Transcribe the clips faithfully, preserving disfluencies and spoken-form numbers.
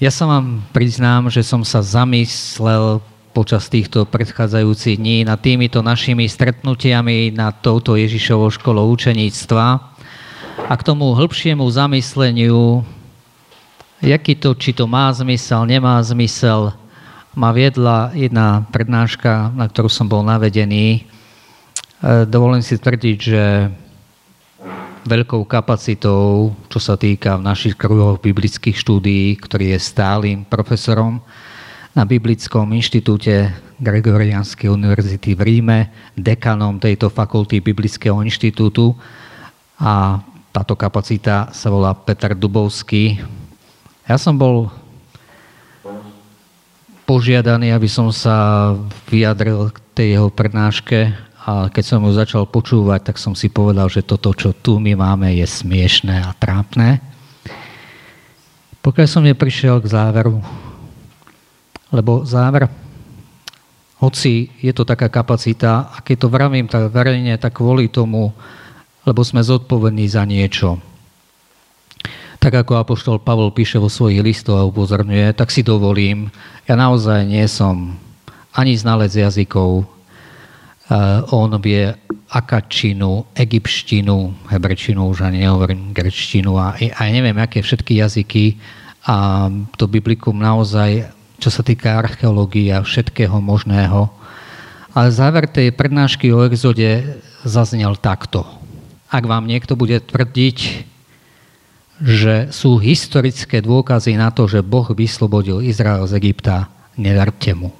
Ja sa vám priznám, že som sa zamyslel počas týchto predchádzajúcich dní nad týmito našimi stretnutiami nad touto Ježišovou školou učeníctva a k tomu hĺbšiemu zamysleniu, jaký to, či to má zmysel, nemá zmysel, ma viedla jedna prednáška, na ktorú som bol navedený. Dovolím si tvrdiť, že veľkou kapacitou, čo sa týka v našich kruhoch biblických štúdií, ktorý je stálym profesorom na Biblickom inštitúte Gregoriánskej univerzity v Ríme, dekanom tejto fakulty Biblického inštitútu. A táto kapacita sa volá Peter Dubovský. Ja som bol požiadaný, aby som sa vyjadril k tej jeho prednáške. A keď som ju začal počúvať, tak som si povedal, že toto, čo tu my máme, je smiešné a trápne. Pokiaľ som neprišiel k záveru, lebo záver, hoci je to taká kapacita, a keď to vravím tak verejne, tak kvôli tomu, lebo sme zodpovední za niečo. Tak ako apoštol Pavol píše vo svojich listoch a upozorňuje, tak si dovolím, ja naozaj nie som ani znalec jazykov. Uh, on vie akačinu, egyptštinu, hebrečinu, už ani nehovorím grečtinu a, a neviem, aké všetky jazyky a to biblikum naozaj, čo sa týka archeológie a všetkého možného. Ale záver tej prednášky o exode zaznel takto. Ak vám niekto bude tvrdiť, že sú historické dôkazy na to, že Boh vyslobodil Izrael z Egypta, neverte mu.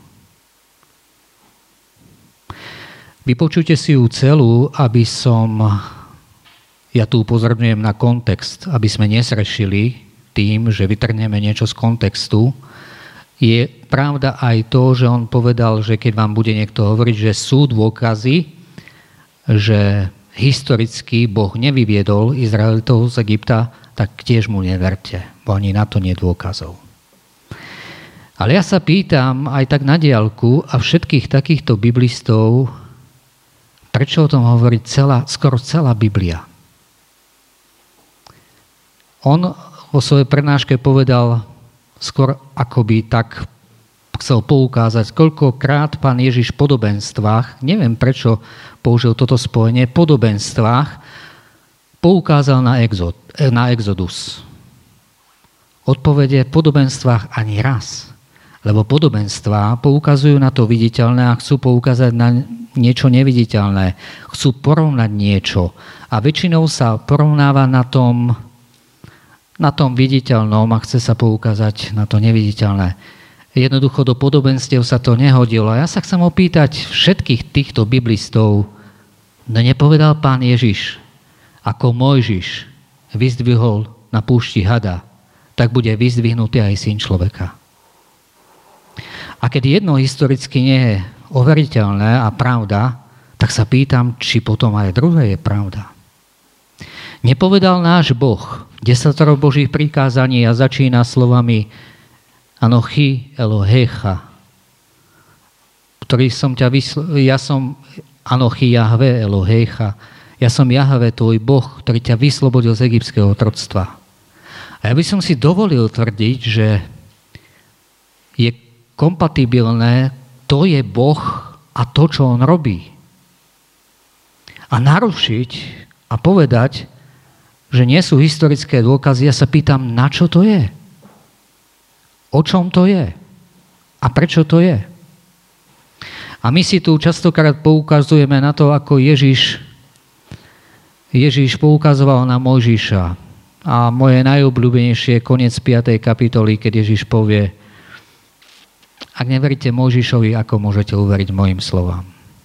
Vypočujte si ju celú, aby som, ja tu upozorňujem na kontext, aby sme nesrešili tým, že vytrhneme niečo z kontextu. Je pravda aj to, že on povedal, že keď vám bude niekto hovoriť, že sú dôkazy, že historicky Boh nevyviedol Izraelitov z Egypta, tak tiež mu neverte, bo ani na to nie je dôkazov. Ale ja sa pýtam aj tak na diaľku a všetkých takýchto biblistov, prečo o tom hovorí celá, skoro celá Biblia? On vo svojej prednáške povedal skôr akoby tak chcel poukázať, koľkokrát pán Ježiš v podobenstvách, neviem prečo použil toto spojenie, v podobenstvách poukázal na, exod, na exodus. Odpovede v podobenstvách ani raz. Lebo podobenstvá poukazujú na to viditeľné a chcú poukázať na niečo neviditeľné. Chcú porovnať niečo. A väčšinou sa porovnáva na tom, na tom viditeľnom a chce sa poukázať na to neviditeľné. Jednoducho do podobenstiev sa to nehodilo. A ja sa chcem opýtať všetkých týchto biblistov, no nepovedal pán Ježiš, ako Mojžiš vyzdvihol na púšti hada, tak bude vyzdvihnutý aj syn človeka. A keď jedno historicky nie je overiteľné a pravda, tak sa pýtam, či potom aj druhé je pravda. Nepovedal náš Boh desatoro Božích prikázaní a začína slovami Anochi Elohecha, ktorý som ťa vysl... ja som Anochi Jahve Elohecha, ja som Jahve, tvoj Boh, ktorý ťa vyslobodil z egyptského otroctva. A ja by som si dovolil tvrdiť, že je kompatibilné, to je Boh a to, čo on robí. A narušiť a povedať, že nie sú historické dôkazy, ja sa pýtam, na čo to je? O čom to je? A prečo to je? A my si tu častokrát poukazujeme na to, ako Ježiš, Ježiš poukazoval na Mojžiša. A moje najobľúbenejšie je koniec piatej kapitoly, keď Ježiš povie, ak neveríte Mojžišovi, ako môžete uveriť mojim slovám?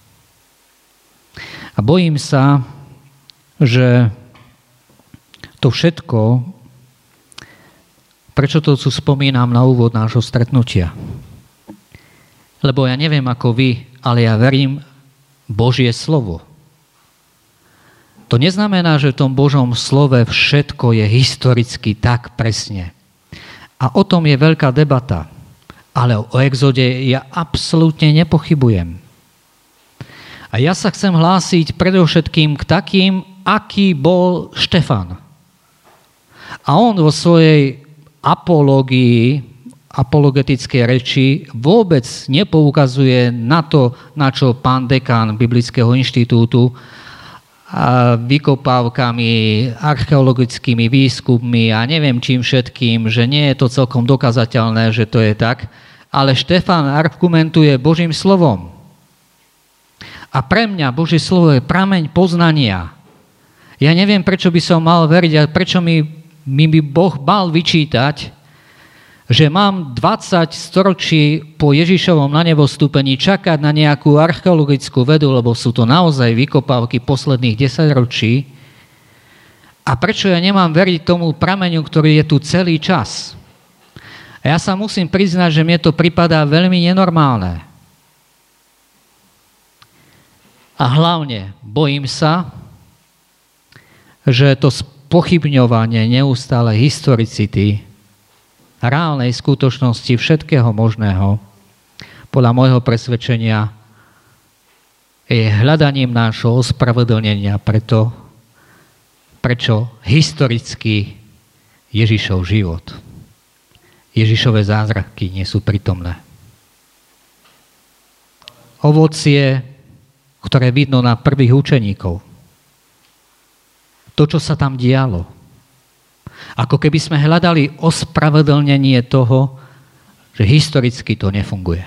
A bojím sa, že to všetko, prečo to tu spomínam na úvod nášho stretnutia? Lebo ja neviem ako vy, ale ja verím Božie slovo. To neznamená, že v tom Božom slove všetko je historicky tak presne. A o tom je veľká debata. Ale o exode ja absolútne nepochybujem. A ja sa chcem hlásiť predovšetkým k takým, aký bol Štefan. A on vo svojej apológii apologetickej reči vôbec nepoukazuje na to, na čo pán dekán Biblického inštitútu a vykopávkami, archeologickými výskummi a neviem čím všetkým, že nie je to celkom dokazateľné, že to je tak, ale Štefán argumentuje Božím slovom. A pre mňa Božie slovo je prameň poznania. Ja neviem, prečo by som mal veriť a prečo mi, mi by Boh mal vyčítať, že mám dvadsať storočí po Ježišovom na nebo vstúpení čakať na nejakú archeologickú vedu, lebo sú to naozaj vykopávky posledných desaťročí. A prečo ja nemám veriť tomu prameňu, ktorý je tu celý čas? A ja sa musím priznať, že mne to pripadá veľmi nenormálne. A hlavne bojím sa, že to spochybňovanie neustále historicity reálnej skutočnosti všetkého možného, podľa môjho presvedčenia, je hľadaním nášho ospravedlnenia preto, prečo historicky Ježišov život, Ježišove zázraky nie sú prítomné. Ovocie, ktoré vidno na prvých učeníkov, to, čo sa tam dialo, ako keby sme hľadali ospravedlnenie toho, že historicky to nefunguje.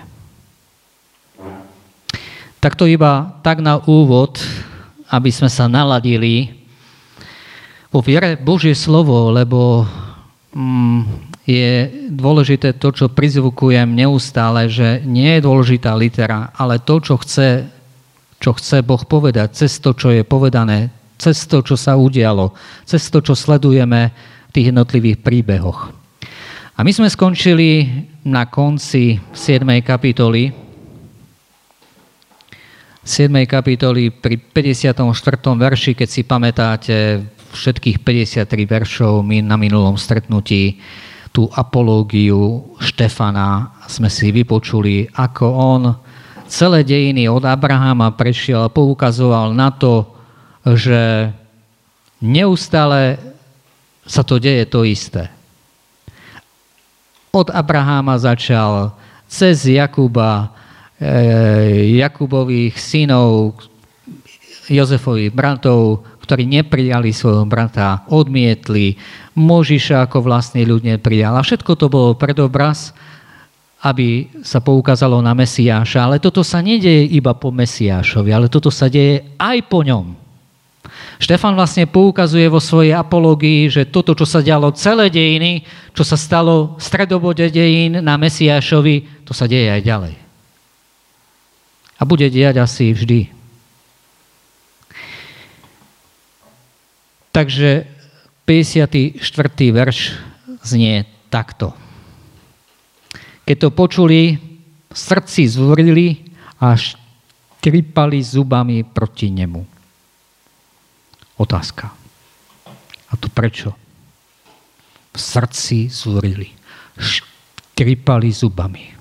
Tak to iba tak na úvod, aby sme sa naladili vo viere Božie slovo, lebo mm, je dôležité to, čo prizvukujem neustále, že nie je dôležitá litera, ale to, čo chce, čo chce Boh povedať, cez to, čo je povedané, cez to, čo sa udialo, cez to, čo sledujeme v tých jednotlivých príbehoch. A my sme skončili na konci siedmej kapitoly. siedmej kapitoly pri päťdesiatom štvrtom verši, keď si pamätáte všetkých päťdesiattri veršov, my na minulom stretnutí tú apológiu Štefana sme si vypočuli, ako on celé dejiny od Abrahama prešiel a poukazoval na to, že neustále sa to deje to isté. Od Abraháma začal cez Jakuba, e, Jakubových synov, Jozefových bratov, ktorí neprijali svojho brata, odmietli, Možiša ako vlastný ľud neprijal. A všetko to bolo predobraz, aby sa poukázalo na Mesiáša. Ale toto sa nedeje iba po Mesiášovi, ale toto sa deje aj po ňom. Štefan vlastne poukazuje vo svojej apológii, že toto, čo sa dialo celé dejiny, čo sa stalo v stredobode dejín na Mesiášovi, to sa deje aj ďalej. A bude diať asi vždy. Takže päťdesiaty štvrtý verš znie takto. Keď to počuli, v srdci zúrili a štripali zubami proti nemu. Otázka. A to prečo? V srdci zúrili. Štripali zubami.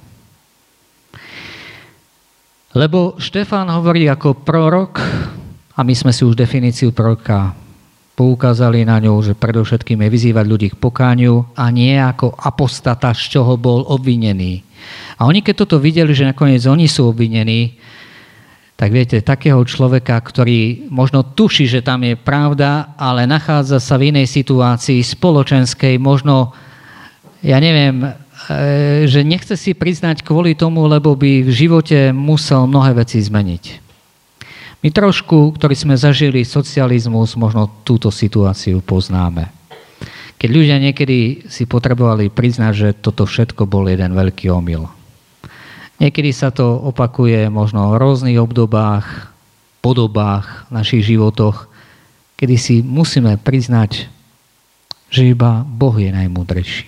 Lebo Štefán hovorí ako prorok, a my sme si už definíciu proroka poukázali na ňu, že predovšetkým je vyzývať ľudí k pokániu a nie ako apostata, z čoho bol obvinený. A oni, keď toto videli, že nakoniec oni sú obvinení, tak viete, takého človeka, ktorý možno tuší, že tam je pravda, ale nachádza sa v inej situácii spoločenskej, možno, ja neviem, že nechce si priznať kvôli tomu, lebo by v živote musel mnohé veci zmeniť. My trošku, ktorí sme zažili socializmus, možno túto situáciu poznáme. Keď ľudia niekedy si potrebovali priznať, že toto všetko bol jeden veľký omyl. Niekedy sa to opakuje možno v rôznych obdobách, podobách v našich životoch, kedy si musíme priznať, že iba Boh je najmúdrejší.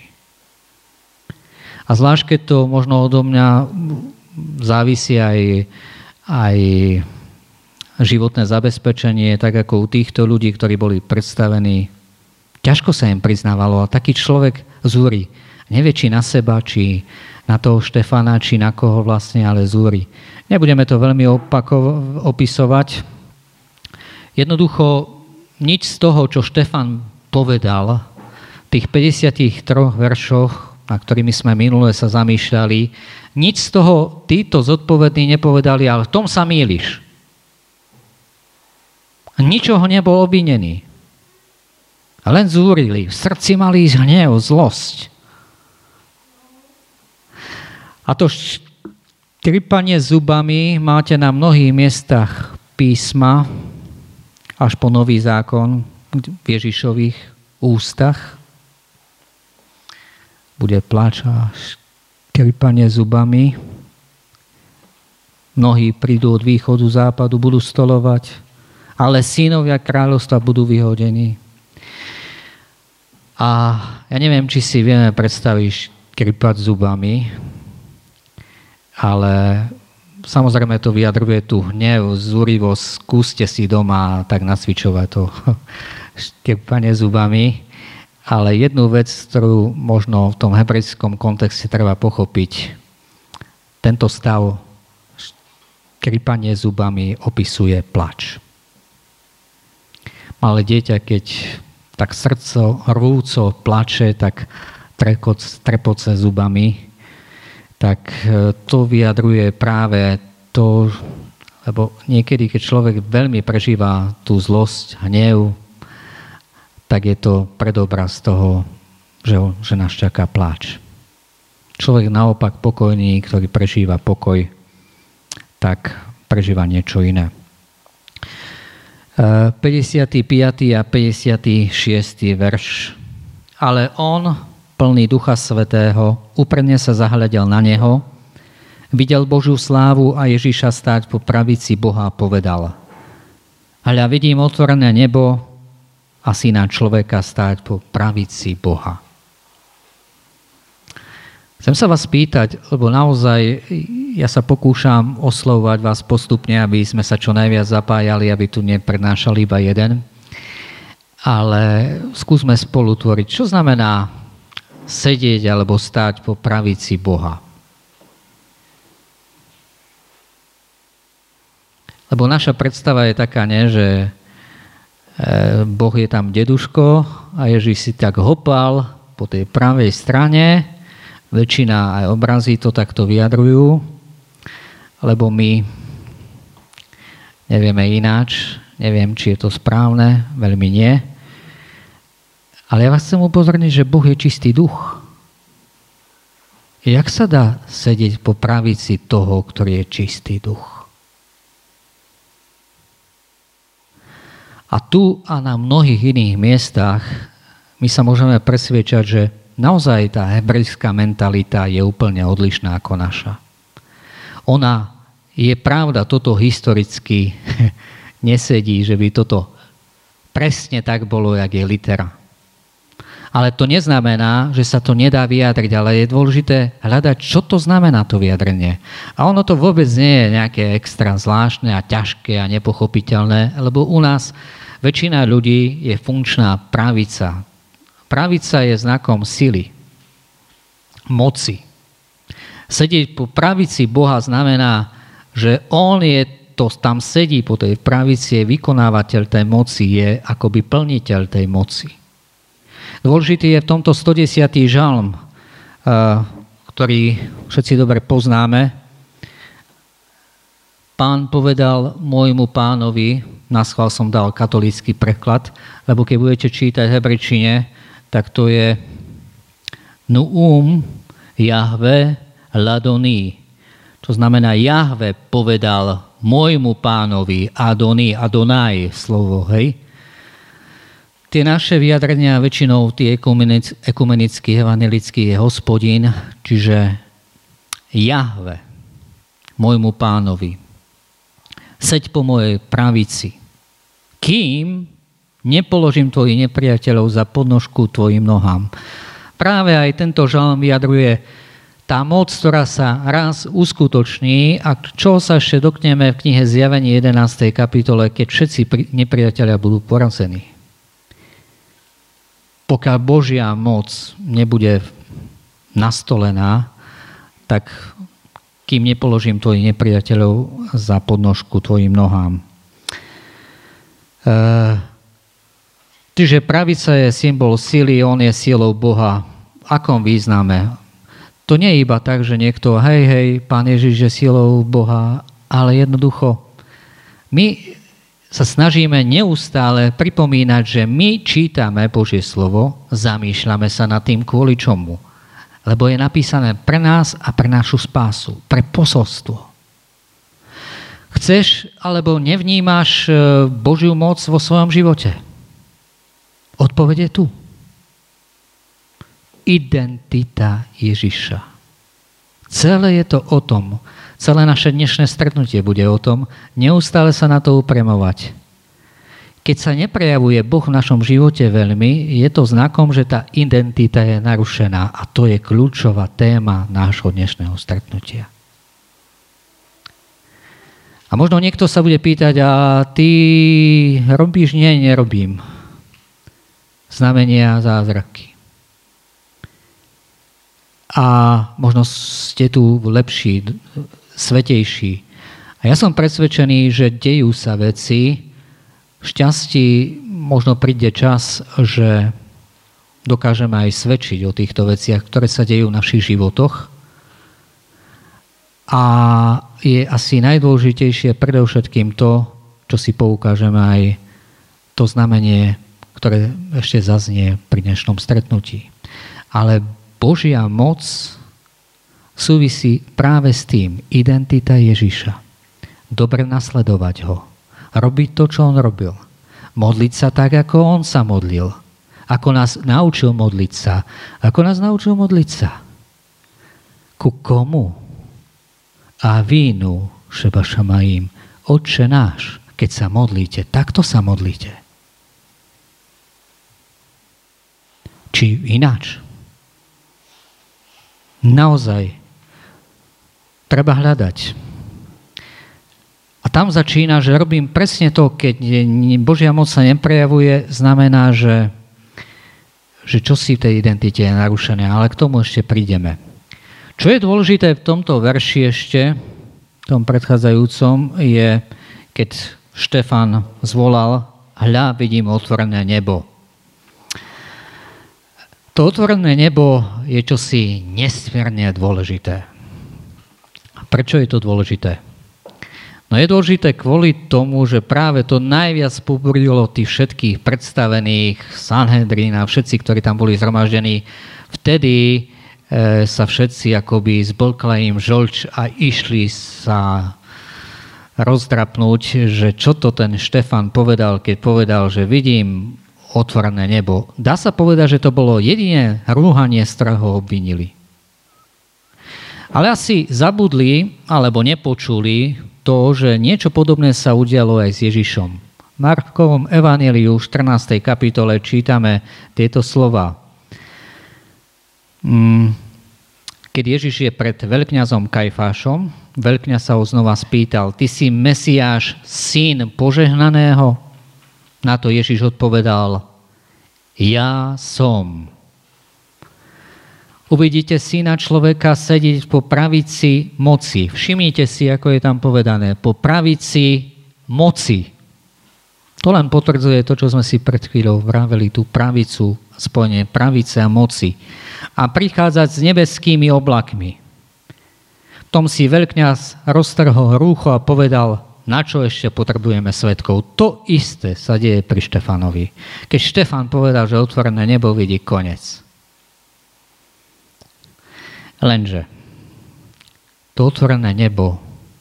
A zvlášť, keď to možno odo mňa závisí aj, aj životné zabezpečenie, tak ako u týchto ľudí, ktorí boli predstavení, ťažko sa im priznávalo a taký človek zúri. Nevie, či na seba, či na toho Štefana, či na koho vlastne, ale zúri. Nebudeme to veľmi opako- opisovať. Jednoducho, nič z toho, čo Štefan povedal v tých päťdesiatich troch veršoch, na ktorými sme minule sa zamýšľali, nič z toho títo zodpovední nepovedali, ale v tom sa mýliš. Ničoho nebol obvinený. Len zúrili. V srdci mali hnev, zlosť. A to škripanie zubami máte na mnohých miestach písma, až po Nový zákon v Ježišových ústach. Bude pláč a škripanie zubami. Mnohí prídu od východu, západu, budú stolovať, ale synovia kráľovstva budú vyhodení. A ja neviem, či si vieme predstaviť škripať zubami, ale samozrejme to vyjadruje tú hnev, zúrivosť. Skúste si doma tak nacvičovať to škripanie zubami. Ale jednu vec, ktorú možno v tom hebrejskom kontexte treba pochopiť, tento stav škripanie zubami opisuje plač. Malé dieťa, keď tak srdco rvúco plače, tak trepoce zubami, tak to vyjadruje práve to, lebo niekedy, keď človek veľmi prežíva tú zlosť, hnev, tak je to predobraz toho, že, že nás čaká pláč. Človek naopak pokojný, ktorý prežíva pokoj, tak prežíva niečo iné. päťdesiaty piaty a päťdesiaty šiesty verš. Ale on, plný Ducha Svätého, úprimne sa zahľadel na neho, videl Božiu slávu a Ježiša stáť po pravici Boha a povedal: Hľa, vidím otvorené nebo a syna človeka stáť po pravici Boha. Chcem sa vás pýtať, lebo naozaj ja sa pokúšam oslovovať vás postupne, aby sme sa čo najviac zapájali, aby tu neprednášali iba jeden. Ale skúsme spolu tvoriť. Čo znamená sedieť alebo stáť po pravici Boha? Lebo naša predstava je taká, ne, že Boh je tam deduško a Ježiš si tak hopal po tej pravej strane. Väčšina aj obrazy to takto vyjadrujú, lebo my nevieme ináč, neviem, či je to správne, veľmi nie. Ale ja vás chcem upozorniť, že Boh je čistý duch. Jak sa dá sedieť po pravici toho, ktorý je čistý duch? A tu a na mnohých iných miestach my sa môžeme presviečať, že naozaj tá hebrejská mentalita je úplne odlišná ako naša. Ona, je pravda, toto historicky nesedí, že by toto presne tak bolo, jak je litera. Ale to neznamená, že sa to nedá vyjadriť, ale je dôležité hľadať, čo to znamená to vyjadrenie. A ono to vôbec nie je nejaké extra zvláštne a ťažké a nepochopiteľné, lebo u nás väčšina ľudí je funkčná pravica. Pravica je znakom sily, moci. Sedieť po pravici Boha znamená, že on je, to tam sedí po tej pravici, je vykonávateľ tej moci, je akoby plniteľ tej moci. Dôležitý je v tomto stodesiaty žalm, ktorý všetci dobre poznáme. Pán povedal môjmu pánovi, naschvál som dal katolícky preklad, lebo keď budete čítať v hebrejčine, tak to je Nuum Jahve Ladoni. To znamená, Jahve povedal môjmu pánovi, Adoni, Adonaj, slovo, hej. Tie naše vyjadrenia väčšinou, tie ekumenických, evanjelických je Hospodin, čiže Jahve, môjmu pánovi. Seď po mojej pravici, kým nepoložím tvojich nepriateľov za podnožku tvojim nohám. Práve aj tento žalm vyjadruje tá moc, ktorá sa raz uskutoční a čo sa ešte dotkneme v knihe Zjavenie jedenástej kapitole, keď všetci nepriateľia budú porazení. Pokiaľ Božia moc nebude nastolená, tak kým nepoložím tvojich nepriateľov za podnožku tvojim nohám. E- Čiže pravica je symbol sily, on je silou Boha akom význame? To nie je iba tak, že niekto, hej, hej, Pán Ježiš je silou Boha, ale jednoducho my sa snažíme neustále pripomínať, že my čítame Božie slovo, zamýšľame sa nad tým kvôli čomu. Lebo je napísané pre nás a pre našu spásu, pre posolstvo. Chceš alebo nevnímaš Božiu moc vo svojom živote? Odpoveď je tu. Identita Ježiša. Celé je to o tom, celé naše dnešné stretnutie bude o tom, neustále sa na to upremovať. Keď sa neprejavuje Boh v našom živote veľmi, je to znakom, že tá identita je narušená a to je kľúčová téma nášho dnešného stretnutia. A možno niekto sa bude pýtať, a ty robíš? Nie, nerobím. Znamenia a zázraky. A možno ste tu lepší, svätejší. A ja som presvedčený, že dejú sa veci, v šťastí možno príde čas, že dokážeme aj svedčiť o týchto veciach, ktoré sa dejú v našich životoch. A je asi najdôležitejšie predovšetkým to, čo si poukážeme aj to znamenie, ktoré ešte zaznie pri dnešnom stretnutí. Ale Božia moc súvisí práve s tým, identita Ježiša. Dobre nasledovať ho. Robiť to, čo on robil. Modliť sa tak, ako on sa modlil. Ako nás naučil modliť sa. Ako nás naučil modliť sa. Ku komu? A vínu, Šeba Šamaím, Otče náš, keď sa modlíte, takto sa modlíte. Či ináč? Naozaj treba hľadať. A tam začína, že robím presne to, keď Božia moc sa neprejavuje, znamená, že, že čosi v tej identite je narušené, ale k tomu ešte prídeme. Čo je dôležité v tomto verši ešte, v tom predchádzajúcom, je, keď Štefan zvolal, hľa, vidím otvorené nebo. To otvorené nebo je čosi nesmierne dôležité. Prečo je to dôležité? No je dôležité kvôli tomu, že práve to najviac pobudilo tých všetkých predstavených, Sanhedrín a všetci, ktorí tam boli zhromaždení, vtedy sa všetci akoby zblkla im žoľč a išli sa rozdrapnúť, že čo to ten Štefan povedal, keď povedal, že vidím otvorené nebo. Dá sa povedať, že to bolo jediné rúhanie, z ktorého obvinili. Ale asi zabudli, alebo nepočuli to, že niečo podobné sa udialo aj s Ježišom. V Markovom evanjeliu v štrnástej kapitole čítame tieto slova. Keď Ježiš je pred veľkňazom Kajfášom, veľkňaz sa ho znova spýtal, ty si Mesiáš, syn požehnaného? Na to Ježiš odpovedal, ja som. Uvidíte syna človeka sedieť po pravici moci. Všimnite si, ako je tam povedané, po pravici moci. To len potvrdzuje to, čo sme si pred chvíľou vraveli, tú pravicu, spojenie pravice a moci. A prichádzať s nebeskými oblakmi. V tom si veľkňaz roztrhol rúcho a povedal, na čo ešte potrebujeme svedkov. To isté sa deje pri Štefanovi. Keď Štefan povedal, že otvorené nebo vidí koniec. Lenže to otvorené nebo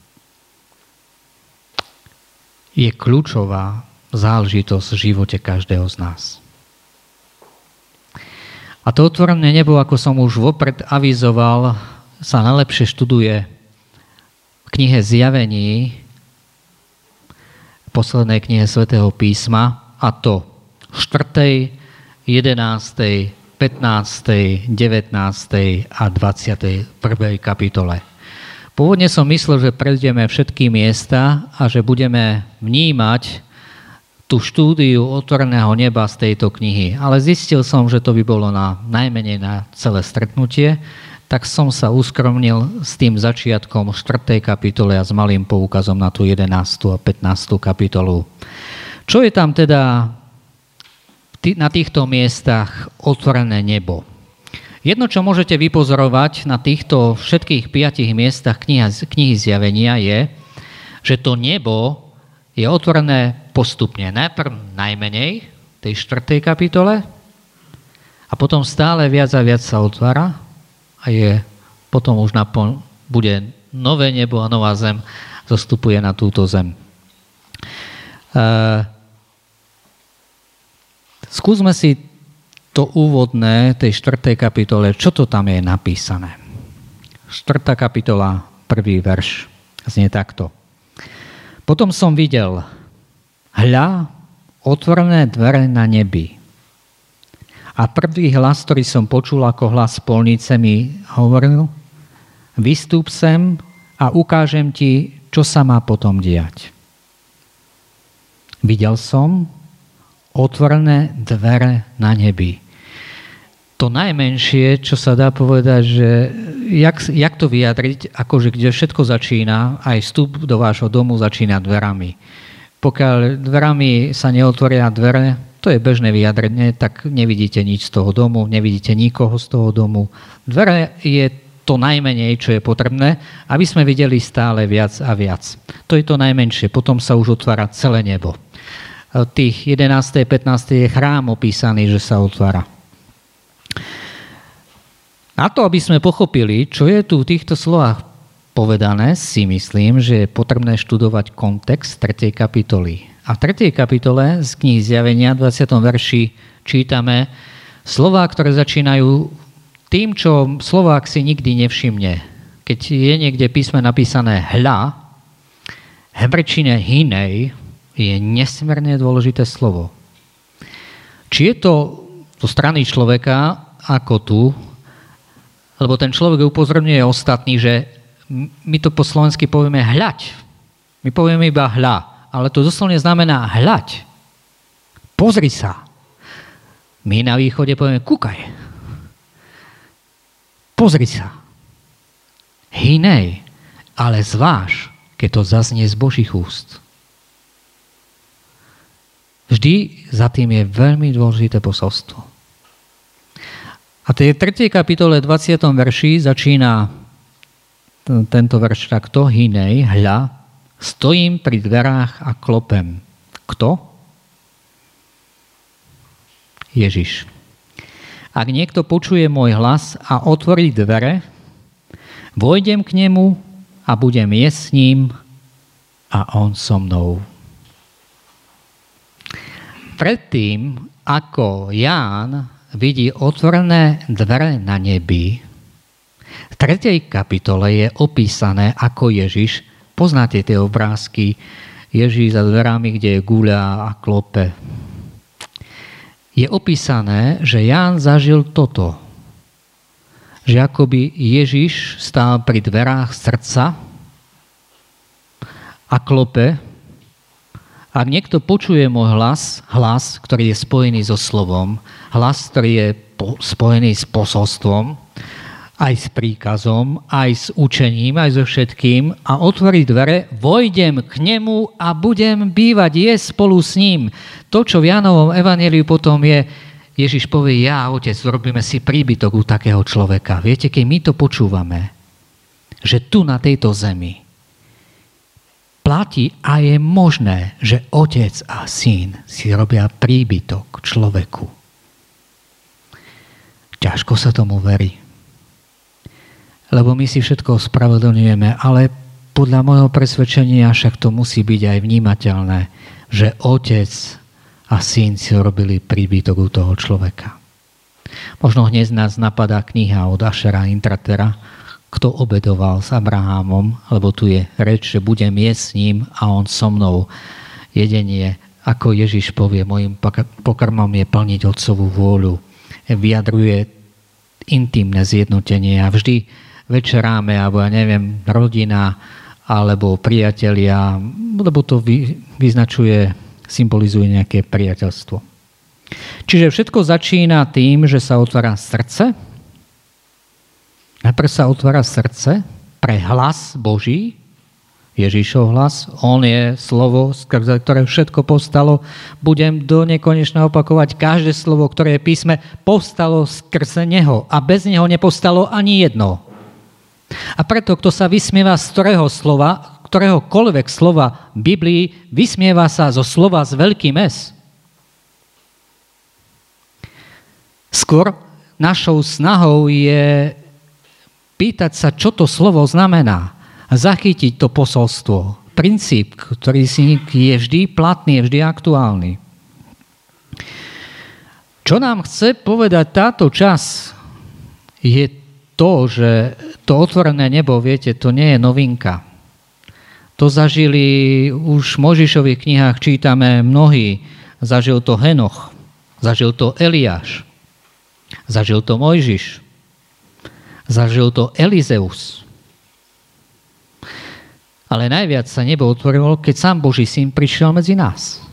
je kľúčová záležitosť v živote každého z nás. A to otvorené nebo, ako som už vopred avizoval, sa najlepšie študuje v knihe Zjavení, poslednej knihe Svätého písma, a to v štvrtej, jedenástej, pätnástej, devätnástej a dvadsiatej prvej kapitole. Pôvodne som myslel, že prejdeme všetky miesta a že budeme vnímať tú štúdiu otvoreného neba z tejto knihy. Ale zistil som, že to by bolo na najmenej na celé stretnutie, tak som sa uskromnil s tým začiatkom štvrtej kapitole a s malým poukazom na tú jedenástu a pätnástu kapitolu. Čo je tam teda na týchto miestach otvorené nebo? Jedno, čo môžete vypozorovať na týchto všetkých piatich miestach knihy, knihy Zjavenia je, že to nebo je otvorené postupne. Najprv najmenej, v tej štvrtej kapitole, a potom stále viac a viac sa otvára a je potom už napon- bude nové nebo a nová zem zostupuje na túto zem. Uh, skúsme si to úvodné tej štvrtej kapitole, čo to tam je napísané. Štvrtá kapitola, prvý verš, znie takto. Potom som videl, hľa, otvorené dvere na nebi. A prvý hlas, ktorý som počul ako hlas polnice, mi hovoril, vystúp sem a ukážem ti, čo sa má potom diať. Videl som otvorené dvere na nebi. To najmenšie, čo sa dá povedať, že jak, jak to vyjadriť, akože kde všetko začína, aj vstup do vášho domu začína dverami. Pokiaľ dverami sa neotvoria dvere, to je bežné vyjadrenie, tak nevidíte nič z toho domu, nevidíte nikoho z toho domu. Dvere je to najmenej, čo je potrebné, aby sme videli stále viac a viac. To je to najmenšie, potom sa už otvára celé nebo. Tých jedenásť pätnásť je chrám opísaný, že sa otvára. Na to, aby sme pochopili, čo je tu v týchto slovách povedané, si myslím, že je potrebné študovať kontext tretej kapitoly. A v tretej kapitole z knihy Zjavenia, dvadsiatom verši, čítame slová, ktoré začínajú tým, čo Slovák si nikdy nevšimne. Keď je niekde písme napísané hľa, v hebrečine hinej je nesmierne dôležité slovo. Či je to zo strany človeka, ako tu, lebo ten človek upozorňuje ostatní, že my to po slovensky povieme hľaď. My povieme iba hľa. Ale to doslovne znamená hľaď. Pozri sa. My na východe povieme kúkaj. Pozri sa. Hinej. Ale zváž, keď to zaznie z Božích úst. Vždy za tým je veľmi dôležité posolstvo. A v tej tretej kapitole dvadsiatom verši začína tento verš takto. Hinej, hľa, stojím pri dverách a klopem. Kto? Ježiš. Ak niekto počuje môj hlas a otvorí dvere, vojdem k nemu a budem jesť s ním a on so mnou. Predtým, ako Ján vidí otvorené dvere na nebi, v tretej kapitole je opísané, ako Ježiš. Poznáte tie obrázky, Ježíš za dverami, kde je guľa a klope. Je opísané, že Ján zažil toto. Že akoby Ježíš stál pri dverách srdca a klope. Ak niekto počuje môj hlas, hlas, ktorý je spojený so slovom, hlas, ktorý je spojený s posolstvom, aj s príkazom, aj s učením, aj so všetkým a otvorí dvere, vojdem k nemu a budem bývať, jesť spolu s ním. To, čo v Jánovom evanjeliu potom je, Ježiš povie, ja, Otec, robíme si príbytok u takého človeka. Viete, keď my to počúvame, že tu na tejto zemi platí a je možné, že Otec a Syn si robia príbytok človeku. Ťažko sa tomu verí. Lebo my si všetko ospravedlňujeme, ale podľa môjho presvedčenia však to musí byť aj vnímateľné, že Otec a Syn si robili príbytok u toho človeka. Možno hneď nás napadá kniha od Ashera Intratera, kto obedoval s Abrahámom, lebo tu je reč, že budem jesť s ním a on so mnou. Jedenie, ako Ježiš povie, mojím pokrmom je plniť Otcovú vôľu. Vyjadruje intimné zjednotenie a vždy večeráme, alebo ja neviem, rodina, alebo priatelia, lebo to vyznačuje, symbolizuje nejaké priateľstvo. Čiže všetko začína tým, že sa otvára srdce. Najprv sa otvára srdce pre hlas Boží, Ježišov hlas, on je slovo, skrze ktoré všetko povstalo. Budem do nekonečna opakovať, každé slovo, ktoré je písme, povstalo skrze neho a bez neho nepovstalo ani jedno. A preto, kto sa vysmieva z ktorého slova, ktoréhokoľvek slova v Biblii, vysmieva sa zo slova z veľkým S. Skôr našou snahou je pýtať sa, čo to slovo znamená. Zachytiť to posolstvo. Princíp, ktorý je vždy platný, je vždy aktuálny. Čo nám chce povedať táto časť, je to, že to otvorené nebo, viete, to nie je novinka. To zažili už v Mojžišových knihách, čítame mnohí. Zažil to Henoch, zažil to Eliáš, zažil to Mojžiš, zažil to Elizeus. Ale najviac sa nebo otvorilo, keď sám Boží syn prišiel medzi nás.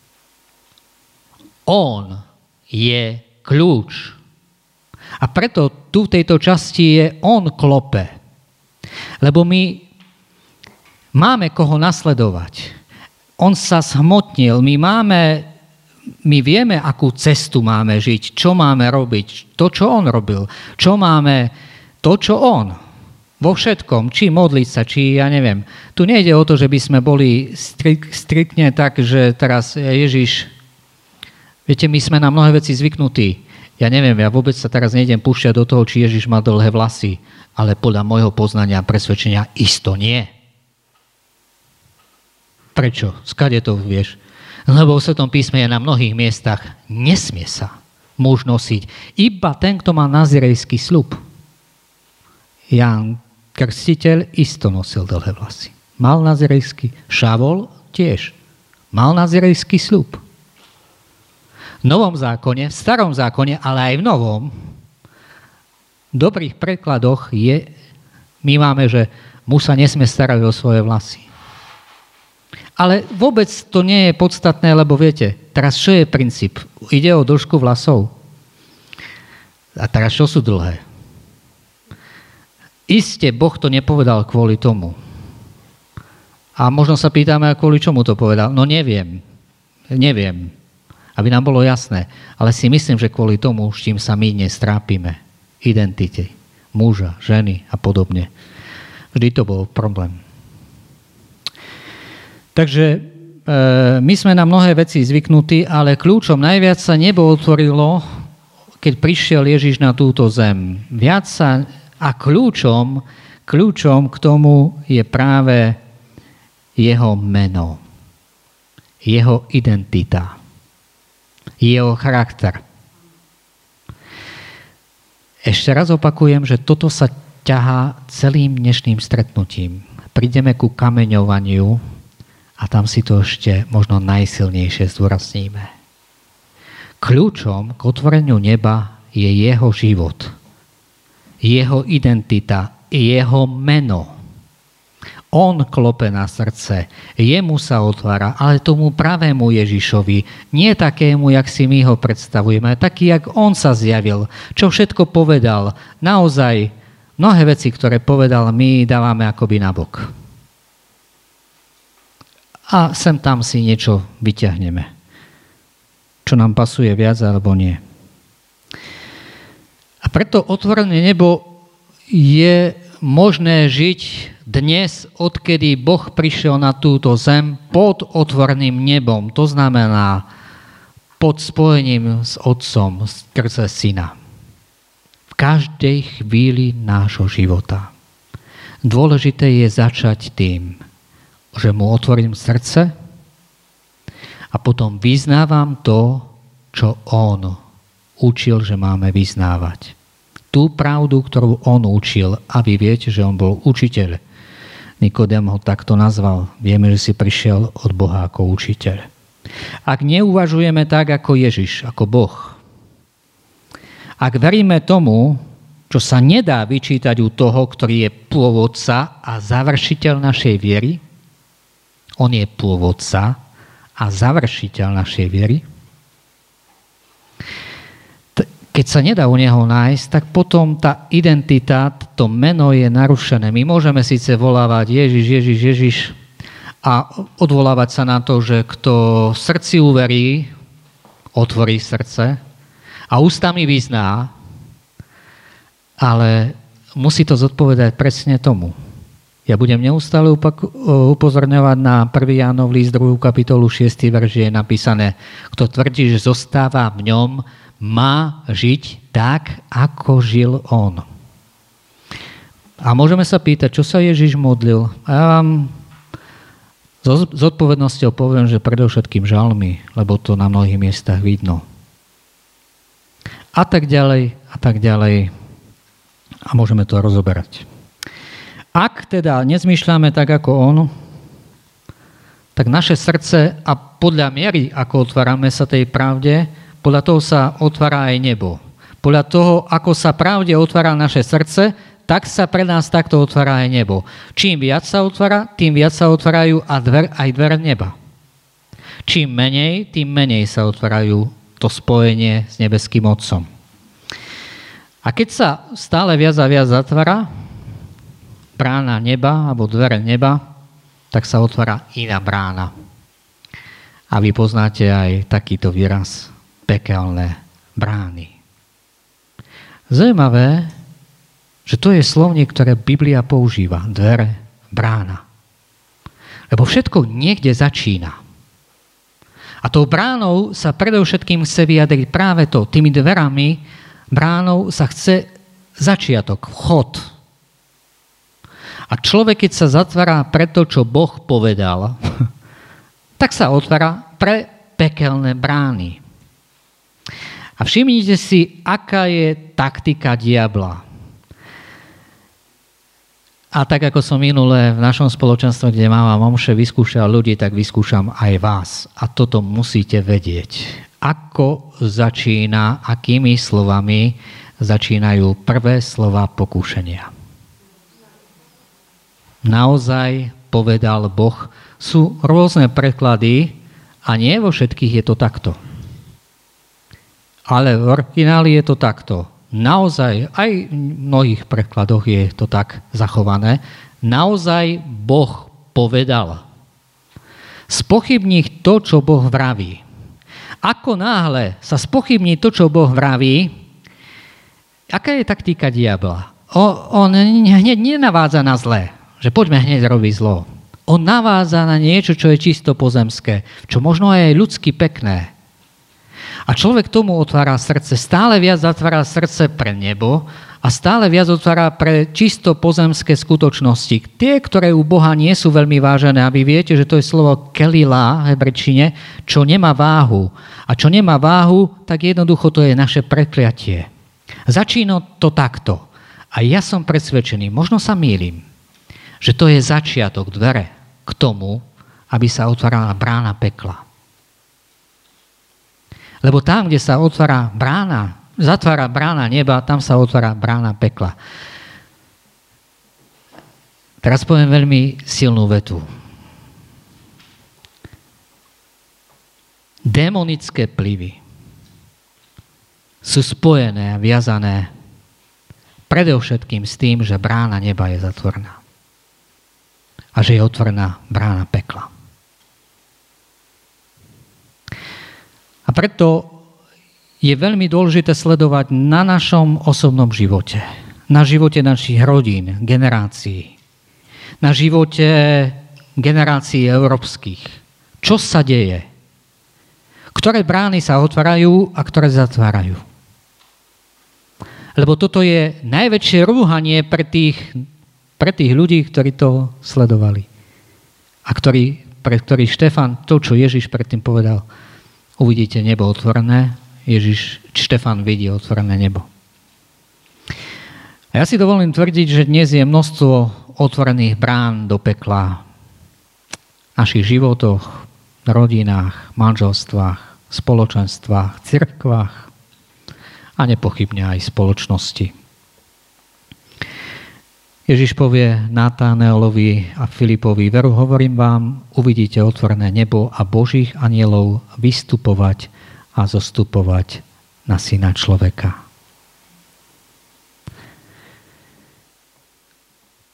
On je kľúč. A preto tu v tejto časti je on klope. Lebo my máme koho nasledovať. On sa zhmotnil. My máme, my vieme, akú cestu máme žiť, čo máme robiť, to, čo on robil, čo máme, to, čo on. Vo všetkom, či modliť sa, či ja neviem. Tu nejde o to, že by sme boli strik, striktne tak, že teraz Ježiš, viete, my sme na mnohé veci zvyknutí. Ja neviem, ja vôbec sa teraz nejdem púšťať do toho, či Ježiš má dlhé vlasy, ale podľa môjho poznania a presvedčenia isto nie. Prečo? Skade to vieš? Lebo v Svetom písme je na mnohých miestach nesmie sa muž nosiť. Iba ten, kto má nazirejský sľub. Ján Krstiteľ isto nosil dlhé vlasy. Mal nazirejský, Šavol tiež. Mal nazirejský sľub. V Novom zákone, v Starom zákone, ale aj v Novom, v dobrých prekladoch je, my máme, že muž sa nesmie starať o svoje vlasy. Ale vôbec to nie je podstatné, lebo viete, teraz čo je princíp? Ide o dĺžku vlasov. A teraz čo sú dlhé? Iste Boh to nepovedal kvôli tomu. A možno sa pýtame, kvôli čomu to povedal. No neviem. Neviem. Aby nám bolo jasné. Ale si myslím, že kvôli tomu, s čím sa my dnes trápime. Identite. Muža, ženy a podobne. Vždy to bol problém. Takže e, my sme na mnohé veci zvyknutí, ale kľúčom najviac sa nebo otvorilo, keď prišiel Ježiš na túto zem. Viac sa a kľúčom, kľúčom k tomu je práve jeho meno, jeho identita, jeho charakter. Ešte raz opakujem, že toto sa ťahá celým dnešným stretnutím. Prídeme ku kameňovaniu a tam si to ešte možno najsilnejšie zdôrazníme. Kľúčom k otvoreniu neba je jeho život, jeho identita, jeho meno. On klope na srdce, jemu sa otvára, ale tomu pravému Ježišovi, nie takému, jak si my ho predstavujeme, taký, jak on sa zjavil, čo všetko povedal. Naozaj, mnohé veci, ktoré povedal, my dávame akoby nabok. A sem tam si niečo vyťahneme, čo nám pasuje viac alebo nie. A preto otvorené nebo je možné žiť dnes, odkedy Boh prišiel na túto zem pod otvoreným nebom. To znamená pod spojením s Otcom skrze Syna. V každej chvíli nášho života. Dôležité je začať tým, že mu otvorím srdce a potom vyznávam to, čo on učil, že máme vyznávať. Tú pravdu, ktorú on učil, a vy viete, že on bol učiteľ. Nikodém ho takto nazval. Vieme, že si prišiel od Boha ako učiteľ. Ak neuvažujeme tak, ako Ježiš, ako Boh, ak veríme tomu, čo sa nedá vyčítať u toho, ktorý je pôvodca a završiteľ našej viery, on je pôvodca a završiteľ našej viery, keď sa nedá u neho nájsť, tak potom tá identita, to meno je narušené. My môžeme síce volávať Ježiš, Ježiš, Ježiš a odvolávať sa na to, že kto srdci uverí, otvorí srdce a ústami vyzná, ale musí to zodpovedať presne tomu. Ja budem neustále upozorňovať na prvý Jánov list, druhú kapitolu, šiesty verš, je napísané, kto tvrdí, že zostáva v ňom, má žiť tak, ako žil on. A môžeme sa pýtať, čo sa Ježiš modlil? A ja vám s odpovednosťou poviem, že predovšetkým žalmy, lebo to na mnohých miestach vidno. A tak ďalej, a tak ďalej. A môžeme to rozoberať. Ak teda nezmýšľame tak ako on, tak naše srdce a podľa miery, ako otvárame sa tej pravde, podľa toho sa otvára aj nebo. Podľa toho, ako sa pravde otvára naše srdce, tak sa pre nás takto otvára aj nebo. Čím viac sa otvára, tým viac sa otvárajú a dver, aj dvere neba. Čím menej, tým menej sa otvárajú to spojenie s nebeským Otcom. A keď sa stále viac a viac zatvára brána neba, alebo dvere neba, tak sa otvára iná brána. A vy poznáte aj takýto výraz, pekelné brány. Zaujímavé, že to je slovník, ktoré Biblia používa. Dvere, brána. Lebo všetko niekde začína. A tou bránou sa predovšetkým chce vyjadriť práve to. Tými dverami, bránou sa chce začiatok, vchod. A človek, keď sa zatvára pre to, čo Boh povedal, tak sa otvára pre pekelné brány. A všimnite si, aká je taktika diabla. A tak, ako som minule v našom spoločenstve, kde mám omše vyskúšal ľudí, tak vyskúšam aj vás. A toto musíte vedieť. Ako začína, akými slovami začínajú prvé slova pokúšania. Naozaj povedal Boh. Sú rôzne preklady a nie vo všetkých je to takto. Ale v origináli je to takto. Naozaj, aj v mnohých prekladoch je to tak zachované. Naozaj Boh povedal. Spochybní to, čo Boh vraví. Ako náhle sa spochybní to, čo Boh vraví, aká je taktika diabla? O, on hneď nenavádza na zlé, že poďme hneď robiť zlo. On navádza na niečo, čo je čisto pozemské, čo možno aj ľudsky pekné. A človek tomu otvára srdce, stále viac zatvára srdce pre nebo a stále viac otvára pre čisto pozemské skutočnosti. Tie, ktoré u Boha nie sú veľmi vážené. A vy viete, že to je slovo kelila v hebrečine, čo nemá váhu. A čo nemá váhu, tak jednoducho to je naše prekliatie. Začína to takto. A ja som presvedčený, možno sa mýlim, že to je začiatok dvere k tomu, aby sa otvárala brána pekla. Lebo tam, kde sa otvára brána, zatvára brána neba, tam sa otvára brána pekla. Teraz poviem veľmi silnú vetu. Démonické vplyvy sú spojené a viazané predovšetkým s tým, že brána neba je zatvorená. A že je otvorená brána pekla. A preto je veľmi dôležité sledovať na našom osobnom živote, na živote našich rodín, generácií, na živote generácií európskych. Čo sa deje? Ktoré brány sa otvárajú a ktoré zatvárajú? Lebo toto je najväčšie rúhanie pre tých, pre tých ľudí, ktorí to sledovali. A ktorí, pre ktorých Štefan, to, čo Ježiš predtým povedal, uvidíte nebo otvorené, Ježiš, Štefan vidí otvorené nebo. A ja si dovolím tvrdiť, že dnes je množstvo otvorených brán do pekla v našich životoch, rodinách, manželstvách, spoločenstvách, cirkvách a nepochybne aj spoločnosti. Ježiš povie Natánelovi a Filipovi, veru hovorím vám, uvidíte otvorené nebo a Božích anielov vystupovať a zostupovať na Syna človeka.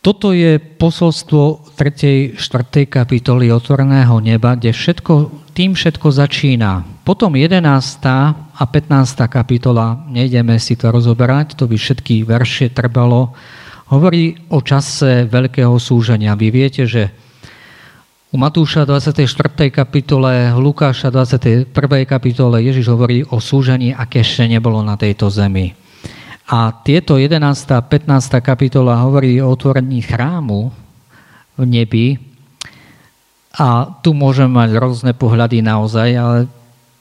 Toto je posolstvo tretej štvrtej kapitoly Otvoreného neba, kde všetko, tým všetko začína. Potom jedenásta a pätnásta kapitola, nejdeme si to rozoberať, to by všetky verše trebalo, hovorí o čase veľkého súženia. Vy viete, že u Matúša dvadsiatej štvrtej kapitole, Lukáša dvadsiatej prvej kapitole Ježiš hovorí o súžení, aké ešte nebolo na tejto zemi. A tieto jedenásta a pätnásta kapitola hovorí o otvorení chrámu v nebi. A tu môžeme mať rôzne pohľady naozaj, ale e,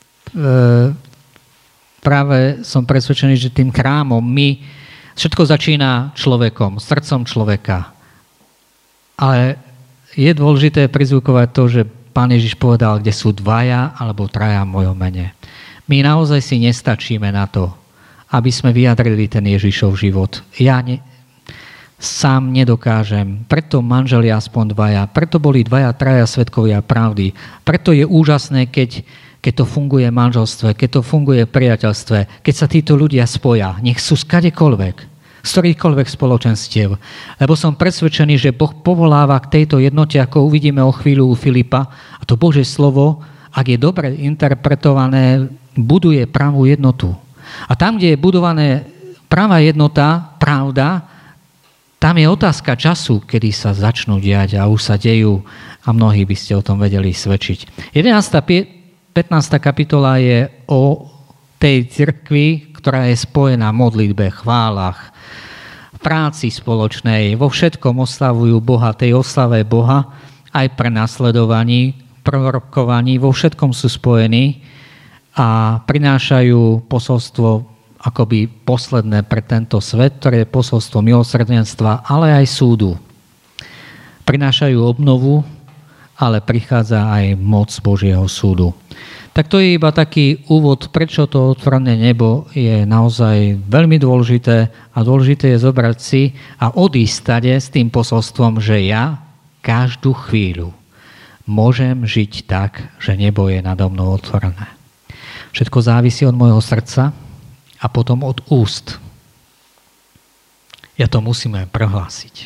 práve som presvedčený, že tým chrámom my, všetko začína človekom, srdcom človeka. Ale je dôležité prizvukovať to, že Pán Ježiš povedal, kde sú dvaja alebo traja v mojom mene. My naozaj si nestačíme na to, aby sme vyjadrili ten Ježišov život. Ja ne, sám nedokážem. Preto manželia aspoň dvaja. Preto boli dvaja, traja svedkovia pravdy. Preto je úžasné, keď, keď to funguje v manželstve, keď to funguje v priateľstve, keď sa títo ľudia spoja. Nech sú skadekoľvek, z ktorýchkoľvek spoločenstiev. Lebo som presvedčený, že Boh povoláva k tejto jednote, ako uvidíme o chvíľu u Filipa. A to Božie slovo, ak je dobre interpretované, buduje pravú jednotu. A tam, kde je budovaná pravá jednota, pravda, tam je otázka času, kedy sa začnú diať a už sa dejú a mnohí by ste o tom vedeli svedčiť. jedenásta a pätnásta kapitola je o tej cirkvi, ktorá je spojená v modlitbe, chválach, v práci spoločnej, vo všetkom oslavujú Boha, tej oslave Boha, aj pre nasledovaní, prorokovaní, vo všetkom sú spojení a prinášajú posolstvo akoby posledné pre tento svet, ktoré je posolstvo milosrdenstva, ale aj súdu. Prinášajú obnovu, ale prichádza aj moc Božieho súdu. Tak to je iba taký úvod, prečo to otvorené nebo je naozaj veľmi dôležité a dôležité je zobrať si a odísť stade s tým posolstvom, že ja každú chvíľu môžem žiť tak, že nebo je nado mnou otvorené. Všetko závisí od môjho srdca a potom od úst. Ja to musím aj prehlásiť.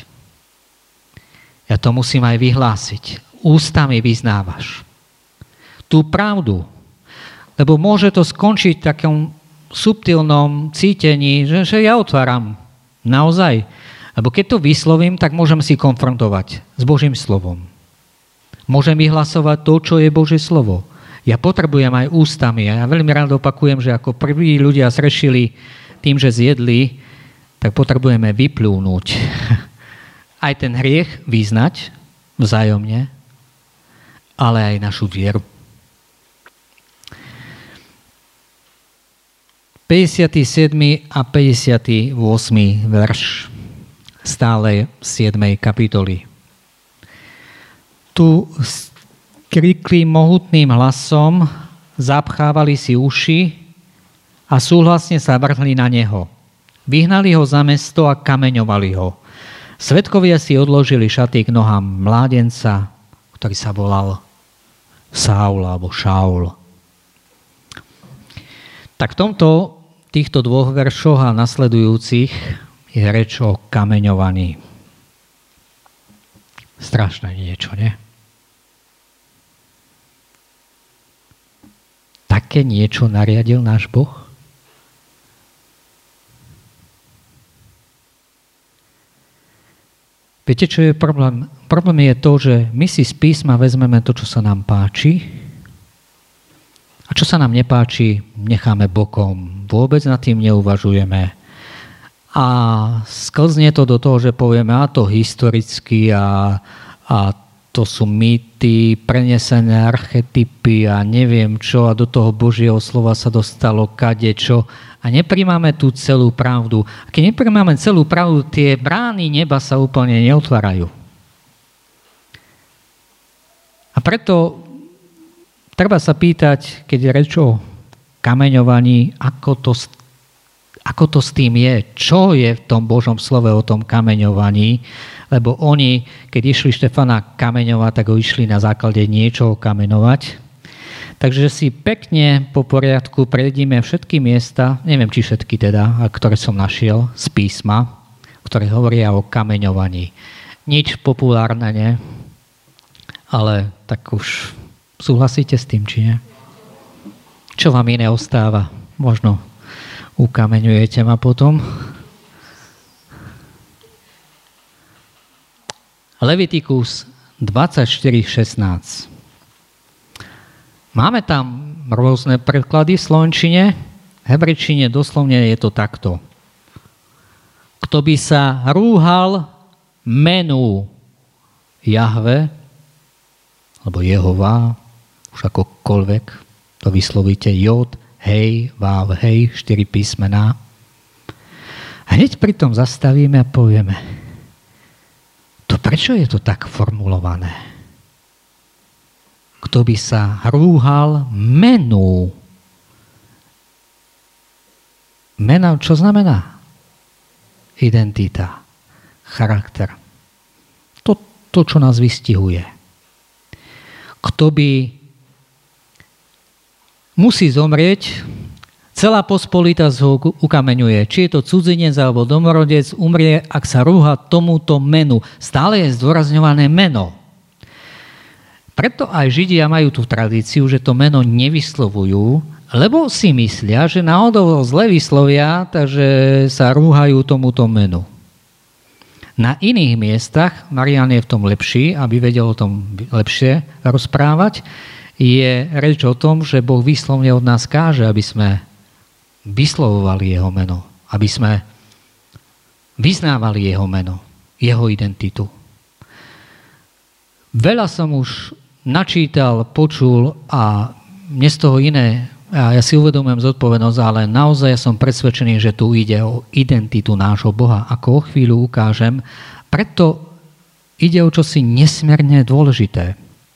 Ja to musím aj vyhlásiť. Ústami vyznávaš tú pravdu. Lebo môže to skončiť v takom subtilnom cítení, že, že ja otváram naozaj. Lebo keď to vyslovím, tak môžem si konfrontovať s Božím slovom. Môžem vyhlasovať to, čo je Božie slovo. Ja potrebujem aj ústami. Ja veľmi rád opakujem, že ako prví ľudia zrešili tým, že zjedli, tak potrebujeme vyplúnuť. Aj ten hriech vyznať vzájomne, ale aj našu vieru. päťdesiaty siedmy a päťdesiaty ôsmy verš stále siedmej kapitoly. Tu krikli mohutným hlasom, zapchávali si uši a súhlasne sa vrhli na neho. Vyhnali ho za mesto a kameňovali ho. Svedkovia si odložili šaty k nohám mládenca, ktorý sa volal Saul alebo Šaul. Tak v tomto, týchto dvoch veršoch a nasledujúcich je reč o kameňovaní. Strašné niečo, nie? Také niečo nariadil náš Boh? Viete, čo je problém? Problém je to, že my si z písma vezmeme to, čo sa nám páči a čo sa nám nepáči, necháme bokom. Vôbec nad tým neuvažujeme. A sklzne to do toho, že povieme, a to historicky a, a to sú mýty, prenesené archetypy a neviem čo a do toho Božieho slova sa dostalo kadečo a nepríjmame tú celú pravdu. A keď nepríjmame celú pravdu, tie brány neba sa úplne neotvárajú. A preto treba sa pýtať, keď je reč o kameňovaní, ako to, ako to s tým je, čo je v tom Božom slove o tom kameňovaní, lebo oni, keď išli Štefana kameňovať, tak ho išli na základe niečoho kameňovať. Takže si pekne po poriadku prejdime všetky miesta, neviem, či všetky teda, ktoré som našiel z písma, ktoré hovoria o kameňovaní. nič populárne, nie? Ale tak už súhlasíte s tým, či nie? Čo vám iné ostáva? Možno ukameňujete ma potom. Levitikus dvadsaťštyri šestnásť. Máme tam rôzne preklady v slovenčine. V hebrejčine doslovne je to takto. Kto by sa rúhal menu Jahve, alebo Jehová, už akokoľvek, to vyslovíte Jod, hej, váv, hej, štyri písmená. Hneď pri tom zastavíme a povieme, to prečo je to tak formulované? Kto by sa rúhal menu. Mena, čo znamená? Identita, charakter. To, to, čo nás vystihuje. Kto by musí zomrieť, celá pospolitosť ho ukameňuje. Či je to cudzinec alebo domorodec, umrie, ak sa rúha tomuto menu. Stále je zdôrazňované meno. Preto aj Židia majú tú tradíciu, že to meno nevyslovujú, lebo si myslia, že náhodou zle vyslovia, takže sa rúhajú tomuto menu. Na iných miestach, Marián je v tom lepší, aby vedel o tom lepšie rozprávať, je reč o tom, že Boh výslovne od nás káže, aby sme vyslovovali jeho meno, aby sme vyznávali jeho meno, jeho identitu. Veľa som už načítal, počul a mne z toho iné, a ja si uvedomujem zodpovednosť, ale naozaj som presvedčený, že tu ide o identitu nášho Boha, ako o chvíľu ukážem. Preto ide o čosi nesmierne dôležité. E,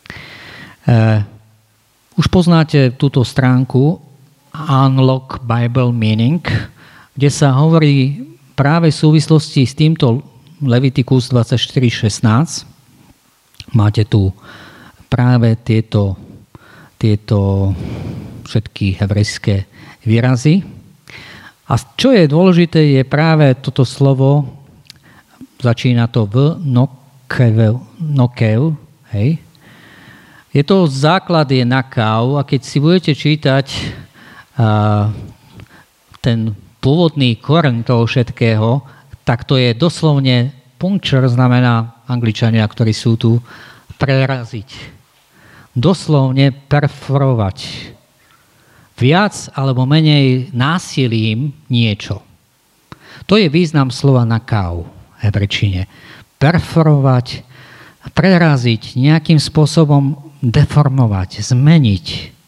už poznáte túto stránku Unlock Bible Meaning, kde sa hovorí práve v súvislosti s týmto Levitikus dvadsaťštyri šestnásť. Máte tu práve tieto, tieto všetky hebrejské výrazy. A čo je dôležité, je práve toto slovo, začína to v nokev, nokev hej. Je to základ je nakau a keď si budete čítať a, ten pôvodný koreň toho všetkého, tak to je doslovne puncture, znamená Angličania, ktorí sú tu, preraziť. Doslovne perforovať. Viac alebo menej násilím niečo. To je význam slova nakau v hebrečine. Perforovať, preraziť, nejakým spôsobom deformovať, zmeniť.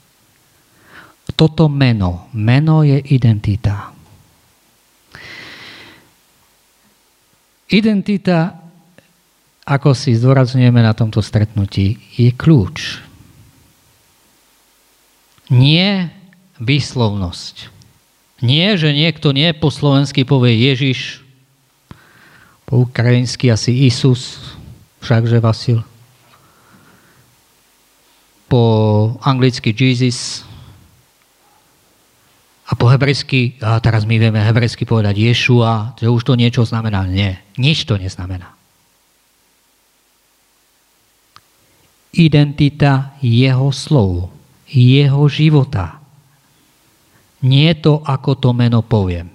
Toto meno. Meno je identita. Identita, ako si zdôrazňujeme na tomto stretnutí, je kľúč. Nie výslovnosť. Nie, že niekto nie po slovensky povie Ježiš, po ukrajinsky asi Isus, všakže Vasil, po anglicky Jesus a po hebrejsky, a teraz my vieme hebrejsky povedať Ješua, že už to niečo znamená. Nie, nič to neznamená. Identita jeho slov, jeho života. Nie to, ako to meno poviem.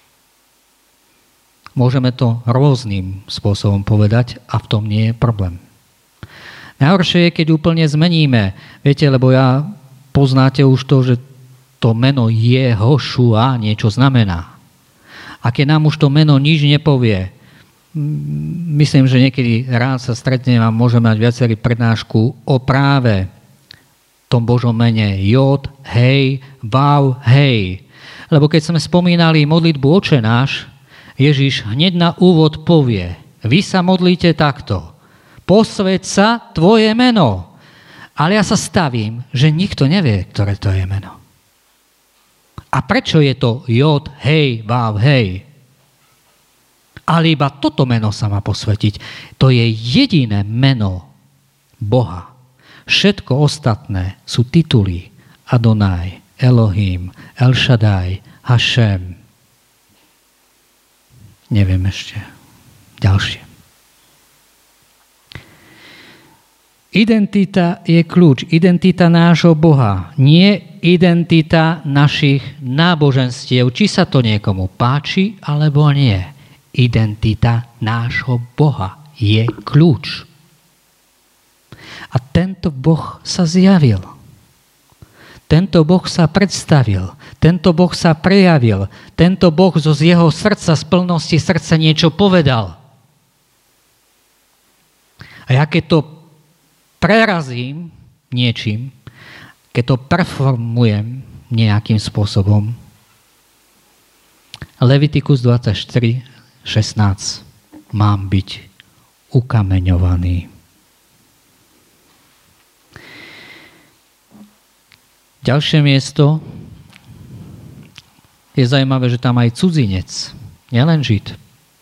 Môžeme to rôznym spôsobom povedať a v tom nie je problém. Najhoršie je, keď úplne zmeníme. Viete, lebo ja poznáte už to, že to meno Jehošua niečo znamená. A keď nám už to meno nič nepovie, myslím, že niekedy rád sa stretnem a môžeme mať viacerý prednášku o práve tom Božom mene Jod, hej, Vav, hej. Lebo keď sme spomínali modlitbu Oče náš, Ježiš hneď na úvod povie, vy sa modlíte takto, posväť sa tvoje meno. Ale ja sa stavím, že nikto nevie, ktoré to je meno. A prečo je to Jod, hej, Vav, hej? Ale iba toto meno sa má posvätiť. To je jediné meno Boha. Všetko ostatné sú tituly Adonai, Elohim, El Shaddai, Hašem. Neviem ešte. Ďalšie. Identita je kľúč, identita nášho Boha, nie identita našich náboženstiev, či sa to niekomu páči, alebo nie. Identita nášho Boha je kľúč. A tento Boh sa zjavil. Tento Boh sa predstavil. Tento Boh sa prejavil. Tento Boh zo z jeho srdca, z plnosti srdca niečo povedal. A ja keď to prerazím niečím, keď to performujem nejakým spôsobom, Levitikus dvadsaťštyri šestnásť, mám byť ukameňovaný. Ďalšie miesto je zaujímavé, že tam aj cudzinec, nielen Žid.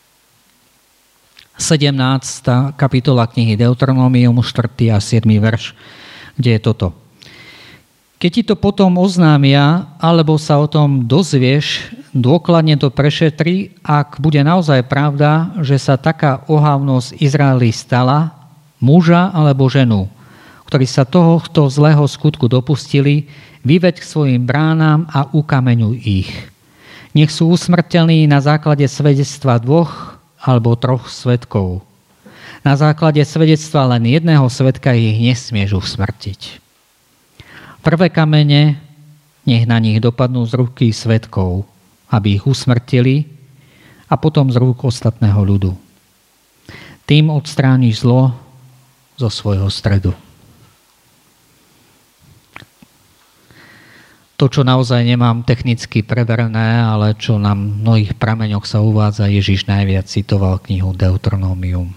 sedemnásta kapitola knihy Deuteronomium, štvrtý a siedmy verš, kde je toto. Keď ti to potom oznámia, alebo sa o tom dozvieš, dôkladne to prešetri, ak bude naozaj pravda, že sa taká ohavnosť Izraeli stala, muža alebo ženu, ktorí sa tohto zlého skutku dopustili, vyveď k svojim bránám a ukameňuj ich. Nech sú usmrtení na základe svedectva dvoch alebo troch svedkov. Na základe svedectva len jedného svedka ich nesmieš usmrtiť. Prvé kamene nech na nich dopadnú z ruky svedkov, aby ich usmrtili, a potom z rúk ostatného ľudu. Tým odstrániš zlo zo svojho stredu. To, čo naozaj nemám technicky preverené, ale čo na mnohých prameňoch sa uvádza, Ježiš najviac citoval knihu Deuteronomium.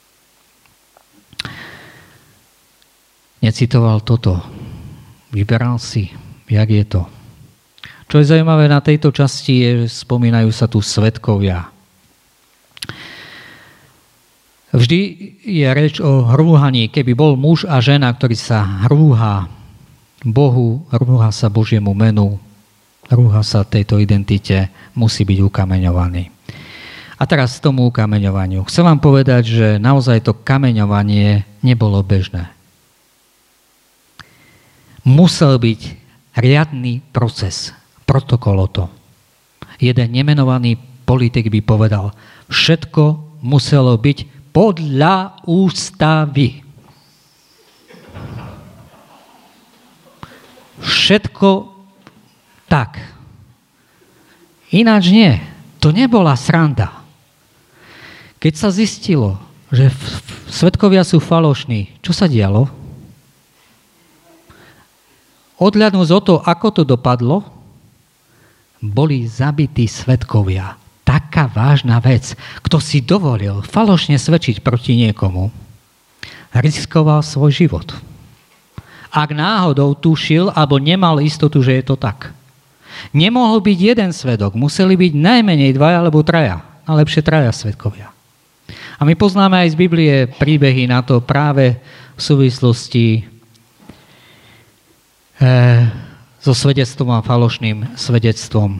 Necitoval toto. Vyberal si, jak je to. Čo je zaujímavé na tejto časti, je, že spomínajú sa tu svedkovia. Vždy je reč o hrúhaní. Keby bol muž a žena, ktorý sa hrúha Bohu, rúha sa Božiemu menu, rúha sa tejto identite, musí byť ukameňovaný. A teraz k tomu ukameňovaniu. Chcem vám povedať, že naozaj to kameňovanie nebolo bežné. Musel byť riadny proces, protokol o to. Jeden nemenovaný politik by povedal, všetko muselo byť podľa ústavy. Všetko tak. Ináč nie. To nebola sranda. Keď sa zistilo, že svedkovia sú falošní, čo sa dialo? Odhľadnúť od toho, ako to dopadlo, boli zabití svedkovia. Taká vážna vec. Kto si dovolil falošne svedčiť proti niekomu, riskoval svoj život. Ak náhodou tušil, alebo nemal istotu, že je to tak. Nemohol byť jeden svedok, museli byť najmenej dvaja alebo traja, a lepšie traja svedkovia. A my poznáme aj z Biblie príbehy na to práve v súvislosti e, so svedectvom a falošným svedectvom.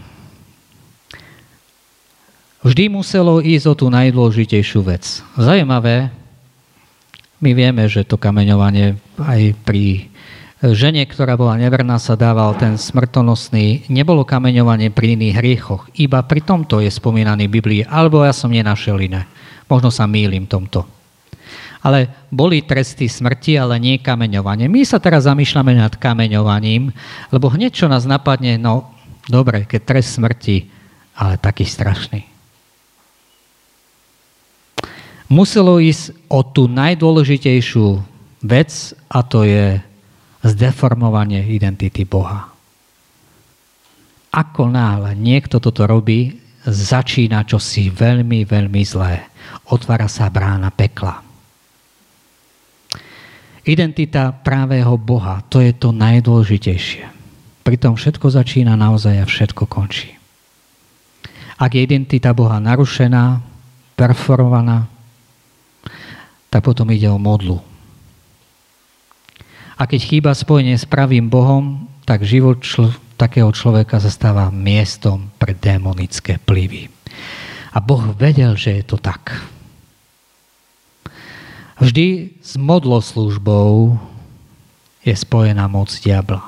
Vždy muselo ísť o tú najdôležitejšiu vec. Zaujímavé, my vieme, že to kameňovanie aj pri žene, ktorá bola neverná, sa dával ten smrtonosný, nebolo kameňovanie pri iných hriechoch. Iba pri tomto je spomínaný v Biblii, alebo ja som nenašiel iné. Možno sa mýlim tomto. Ale boli tresty smrti, ale nie kameňovanie. My sa teraz zamýšľame nad kameňovaním, lebo hneď čo nás napadne, no dobre, keď trest smrti, ale taký strašný. Muselo ísť o tú najdôležitejšiu vec, a to je zdeformovanie identity Boha. Ako náhle niekto toto robí, začína čosi veľmi, veľmi zlé. Otvára sa brána pekla. Identita právého Boha, to je to najdôležitejšie. Pritom všetko začína naozaj a všetko končí. Ak je identita Boha narušená, perforovaná, tak potom ide o modlu. A keď chýba spojenie s pravým Bohom, tak život čl- takého človeka sa stáva miestom pre démonické vplyvy. A Boh vedel, že je to tak. Vždy s modloslužbou je spojená moc diabla.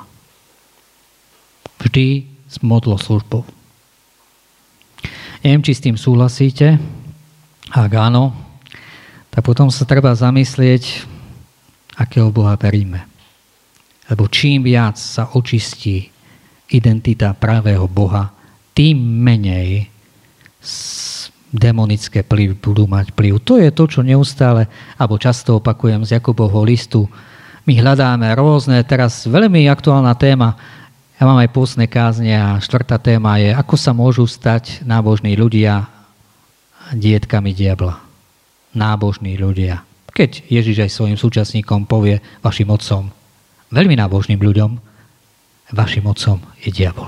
Vždy s modloslužbou. Neviem, či s tým súhlasíte. Ak áno, tak potom sa treba zamyslieť, akého Boha veríme. Lebo čím viac sa očistí identita pravého Boha, tým menej demonické vplyvy budú mať vplyv. To je to, čo neustále, alebo často opakujem z Jakubovho listu. My hľadáme rôzne, teraz veľmi aktuálna téma, ja mám aj pôstne kázne a štvrtá téma je, ako sa môžu stať nábožní ľudia dietkami diabla. Nábožní ľudia. Keď Ježiš aj svojim súčasníkom povie vašim otcom, veľmi nábožným ľuďom, vašim otcom je diabol.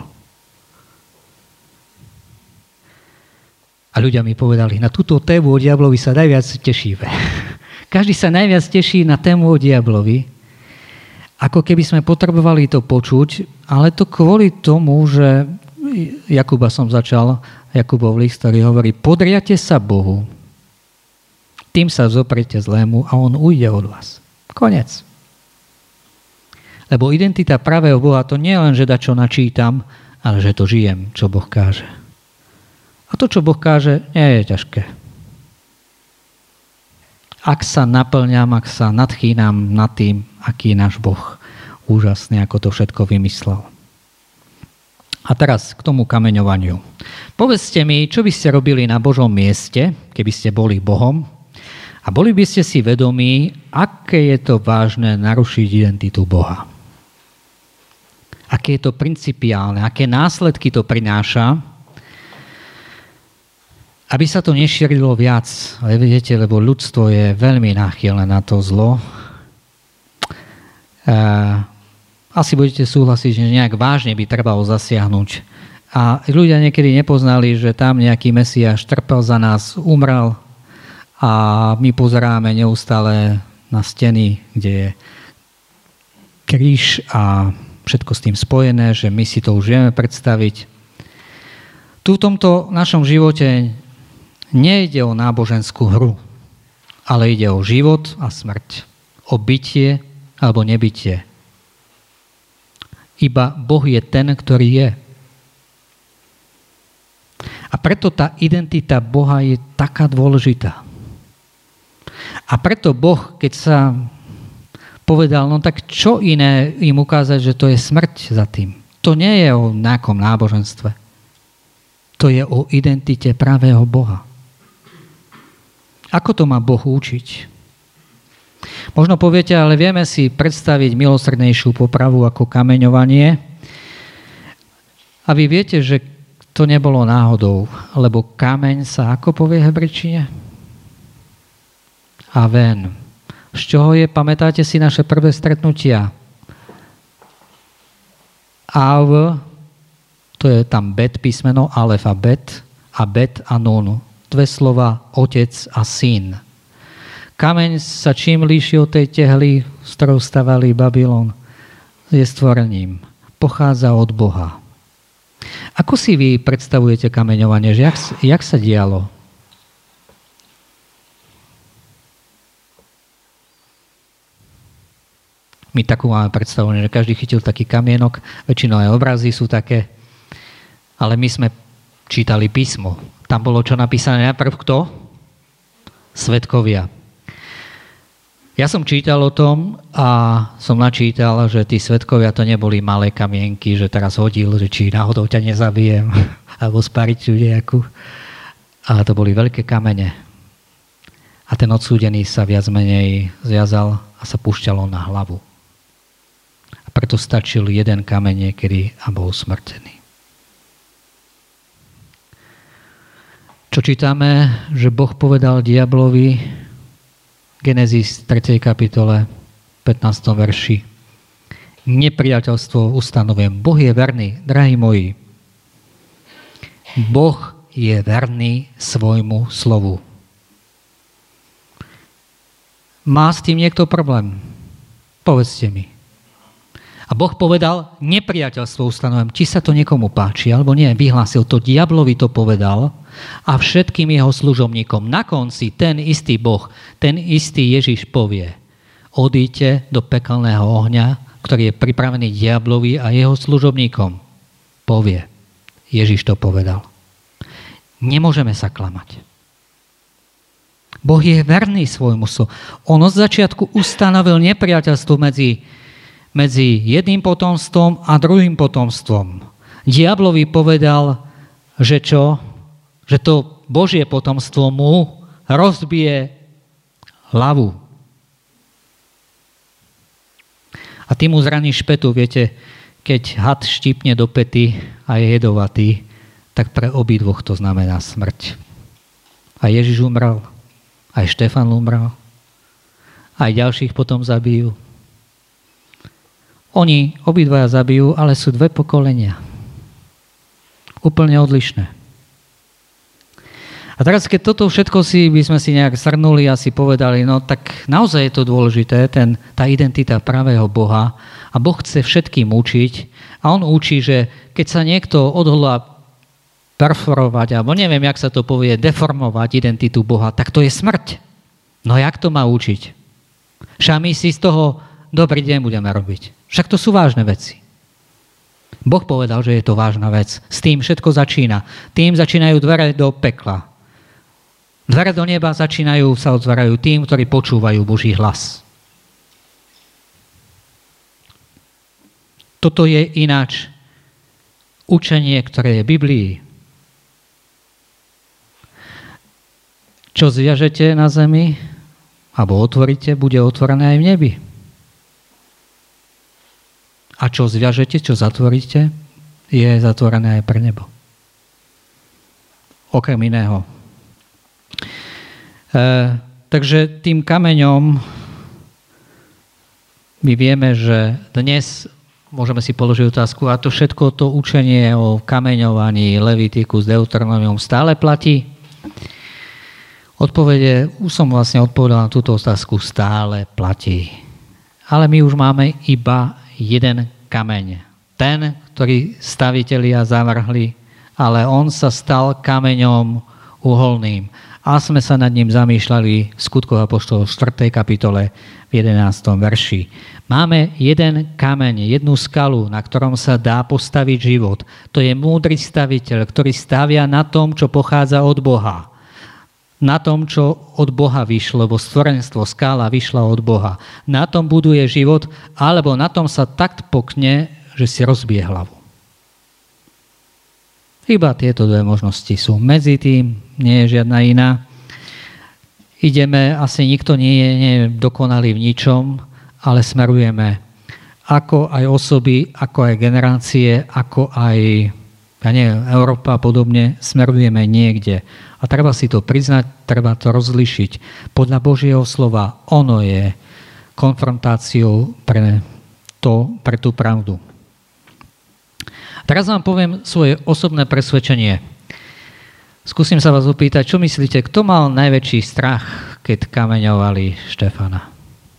A ľudia mi povedali, na túto tému o diablovi sa najviac tešíme. Každý sa najviac teší na tému o diablovi, ako keby sme potrebovali to počuť, ale to kvôli tomu, že Jakuba som začal, Jakubov list, ktorý hovorí, podriate sa Bohu, tým sa zopriete zlému a on ujde od vás. Konec. Lebo identita pravého Boha to nie je len, že da čo načítam, ale že to žijem, čo Boh káže. A to, čo Boh káže, nie je ťažké. Ak sa naplňam, ak sa nadchýnam nad tým, aký je náš Boh úžasný, ako to všetko vymyslel. A teraz k tomu kameňovaniu. Povedzte mi, čo by ste robili na Božom mieste, keby ste boli Bohom, a boli by ste si vedomí, aké je to vážne narušiť identitu Boha. Aké je to principiálne, aké následky to prináša, aby sa to nešírilo viac. Ale vidíte, lebo ľudstvo je veľmi náchylné na to zlo. Asi budete súhlasiť, že nejak vážne by trebalo zasiahnuť. A ľudia niekedy nepoznali, že tam nejaký Mesiáš trpel za nás, umrel a my pozeráme neustále na steny, kde je kríž a všetko s tým spojené, že my si to už vieme predstaviť. Tu v tomto našom živote nejde o náboženskú hru, ale ide o život a smrť, o bytie alebo nebytie. Iba Boh je ten, ktorý je. A preto tá identita Boha je taká dôležitá. A preto Boh, keď sa povedal, no tak čo iné im ukázať, že to je smrť za tým. To nie je o nejakom náboženstve. To je o identite pravého Boha. Ako to má Boh učiť? Možno poviete, ale vieme si predstaviť milosrdnejšiu popravu ako kameňovanie. A vy viete, že to nebolo náhodou, lebo kameň sa, ako povie v hebrečine? Aven. Z čoho je, pamätáte si naše prvé stretnutia? Av, to je tam bet písmeno, alef a bet, a bet a nun. Dve slova otec a syn. Kameň sa čím líši od tej tehly, z ktorou stavali Babylon, je stvorením. Pochádza od Boha. Ako si vy predstavujete kameňovanie? Že jak, jak sa dialo? My takú máme predstavu, že každý chytil taký kamienok, väčšinou aj obrazy sú také, ale my sme čítali písmo. Tam bolo čo napísané najprv kto? Svedkovia. Ja som čítal o tom a som načítal, že tí svedkovia to neboli malé kamienky, že teraz hodil, že či náhodou ťa nezabijem, alebo spariť nejakú. Ale to boli veľké kamene. A ten odsúdený sa viac menej zviazal a sa púšťalo na hlavu. A preto stačil jeden kameň niekedy a bol smrtený. Čo čítame, že Boh povedal diablovi, Genesis tretej kapitole, pätnástom verši. Nepriateľstvo ustanovujem. Boh je verný, drahí moji. Boh je verný svojmu slovu. Má s tým niekto problém? Povedzte mi. A Boh povedal, nepriateľstvo ustanovujem. Či sa to niekomu páči, alebo nie, vyhlásil to, diablovi to povedal a všetkým jeho služobníkom. Na konci ten istý Boh, ten istý Ježiš povie, odíďte do pekelného ohňa, ktorý je pripravený diablovi a jeho služobníkom. Povie. Ježiš to povedal. Nemôžeme sa klamať. Boh je verný svojmu slovu. On od začiatku ustanovil nepriateľstvo medzi, medzi jedným potomstvom a druhým potomstvom. Diablovi povedal, že čo? Že to Božie potomstvo mu rozbije hlavu. A ty mu zraníš špetu, viete, keď had štípne do pety a je jedovatý, tak pre obidvoch to znamená smrť. A Ježiš umrel, aj Štefan umrel, aj ďalších potom zabijú. Oni obidvaja zabijú, ale sú dve pokolenia. Úplne odlišné. A teraz, keď toto všetko si by sme si nejak shrnuli a si povedali, no tak naozaj je to dôležité, ten, tá identita pravého Boha a Boh chce všetkým učiť a on učí, že keď sa niekto odhodlá perforovať, alebo neviem, jak sa to povie, deformovať identitu Boha, tak to je smrť. No jak to má učiť? Však my si z toho dobrý deň budeme robiť. Však to sú vážne veci. Boh povedal, že je to vážna vec. S tým všetko začína. Tým začínajú dvere do pekla. Dvere do neba začínajú, sa otvárajú tým, ktorí počúvajú Boží hlas. Toto je ináč učenie, ktoré je v Biblii. Čo zviažete na zemi, alebo otvoríte, bude otvorené aj v nebi. A čo zviažete, čo zatvoríte, je zatvorené aj pre nebo. Okrem iného. E, takže tým kameňom my vieme, že dnes môžeme si položiť otázku, a to všetko to učenie o kameňovaní Leviticus, Deuteronomium stále platí? Odpovede, už som vlastne odpovedal na túto otázku, stále platí. Ale my už máme iba jeden kameň. Ten, ktorý stavitelia zavrhli, ale on sa stal kameňom uholným. A sme sa nad ním zamýšľali v Skutkoch apoštolov v štvrtej kapitole v jedenástom verši. Máme jeden kameň, jednu skalu, na ktorom sa dá postaviť život. To je múdry staviteľ, ktorý stavia na tom, čo pochádza od Boha. Na tom, čo od Boha vyšlo, lebo stvorenstvo, skála vyšla od Boha. Na tom buduje život, alebo na tom sa tak pokne, že si rozbije hlavu. Iba tieto dve možnosti sú. Medzi tým nie je žiadna iná. Ideme, asi nikto nie je, nie je dokonalý v ničom, ale smerujeme ako aj osoby, ako aj generácie, ako aj ja neviem, Európa a podobne, smerujeme niekde. A treba si to priznať, treba to rozlišiť. Podľa Božieho slova ono je konfrontáciou pre, to, pre tú pravdu. Teraz vám poviem svoje osobné presvedčenie. Skúsim sa vás opýtať, čo myslíte, kto mal najväčší strach, keď kameňovali Štefana?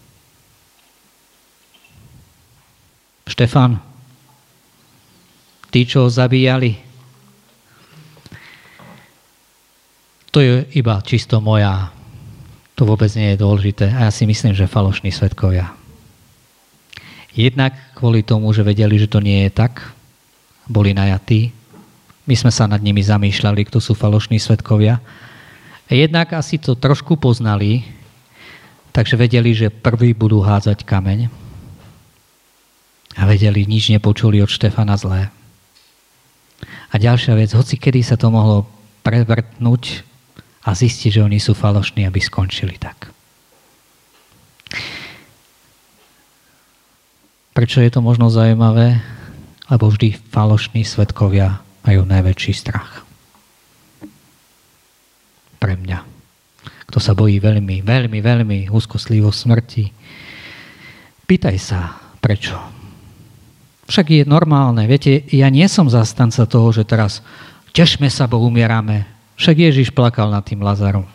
Štefan? Tí, čo ho zabíjali? To je iba čisto moja. To vôbec nie je dôležité. A ja si myslím, že falošní svedkovia. Jednak kvôli tomu, že vedeli, že to nie je tak, boli najatí. My sme sa nad nimi zamýšľali, kto sú falošní svedkovia. A jednak asi to trošku poznali, takže vedeli, že prví budú hádzať kameň. A vedeli, nič nepočuli od Štefana zlé. A ďalšia vec, hoci kedy sa to mohlo prevrtnúť a zistiť, že oni sú falošní, aby skončili tak. Prečo je to možno zaujímavé? Lebo vždy falošní svedkovia majú najväčší strach. Pre mňa. Kto sa bojí veľmi, veľmi, veľmi úzkostlivo smrti, pýtaj sa, prečo? Však je normálne. Viete, ja nie som zastanca toho, že teraz tešme sa, bo umierame. Však Ježiš plakal nad tým Lazarom.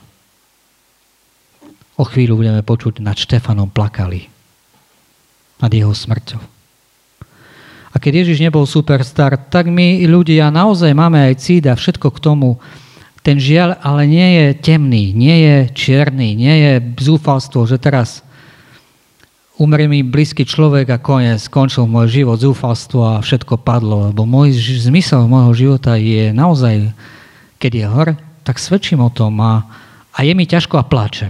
O chvíľu budeme počuť, nad Štefanom plakali. Nad jeho smrťou. A keď Ježiš nebol superstar, tak my ľudia naozaj máme aj cít a všetko k tomu, ten žiaľ ale nie je temný, nie je čierny, nie je zúfalstvo, že teraz umrie mi blízky človek a koniec, skončil môj život, zúfalstvo a všetko padlo, lebo môj zmysel môjho života je naozaj, keď je hore, tak svedčím o tom a, a je mi ťažko a pláčem.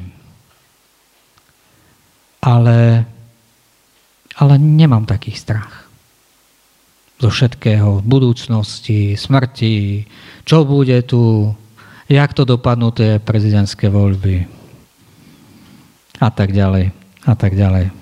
Ale, ale nemám taký strach zo všetkého, budúcnosti, smrti, čo bude tu, jak to dopadnú tie prezidentské voľby a tak ďalej, a tak ďalej.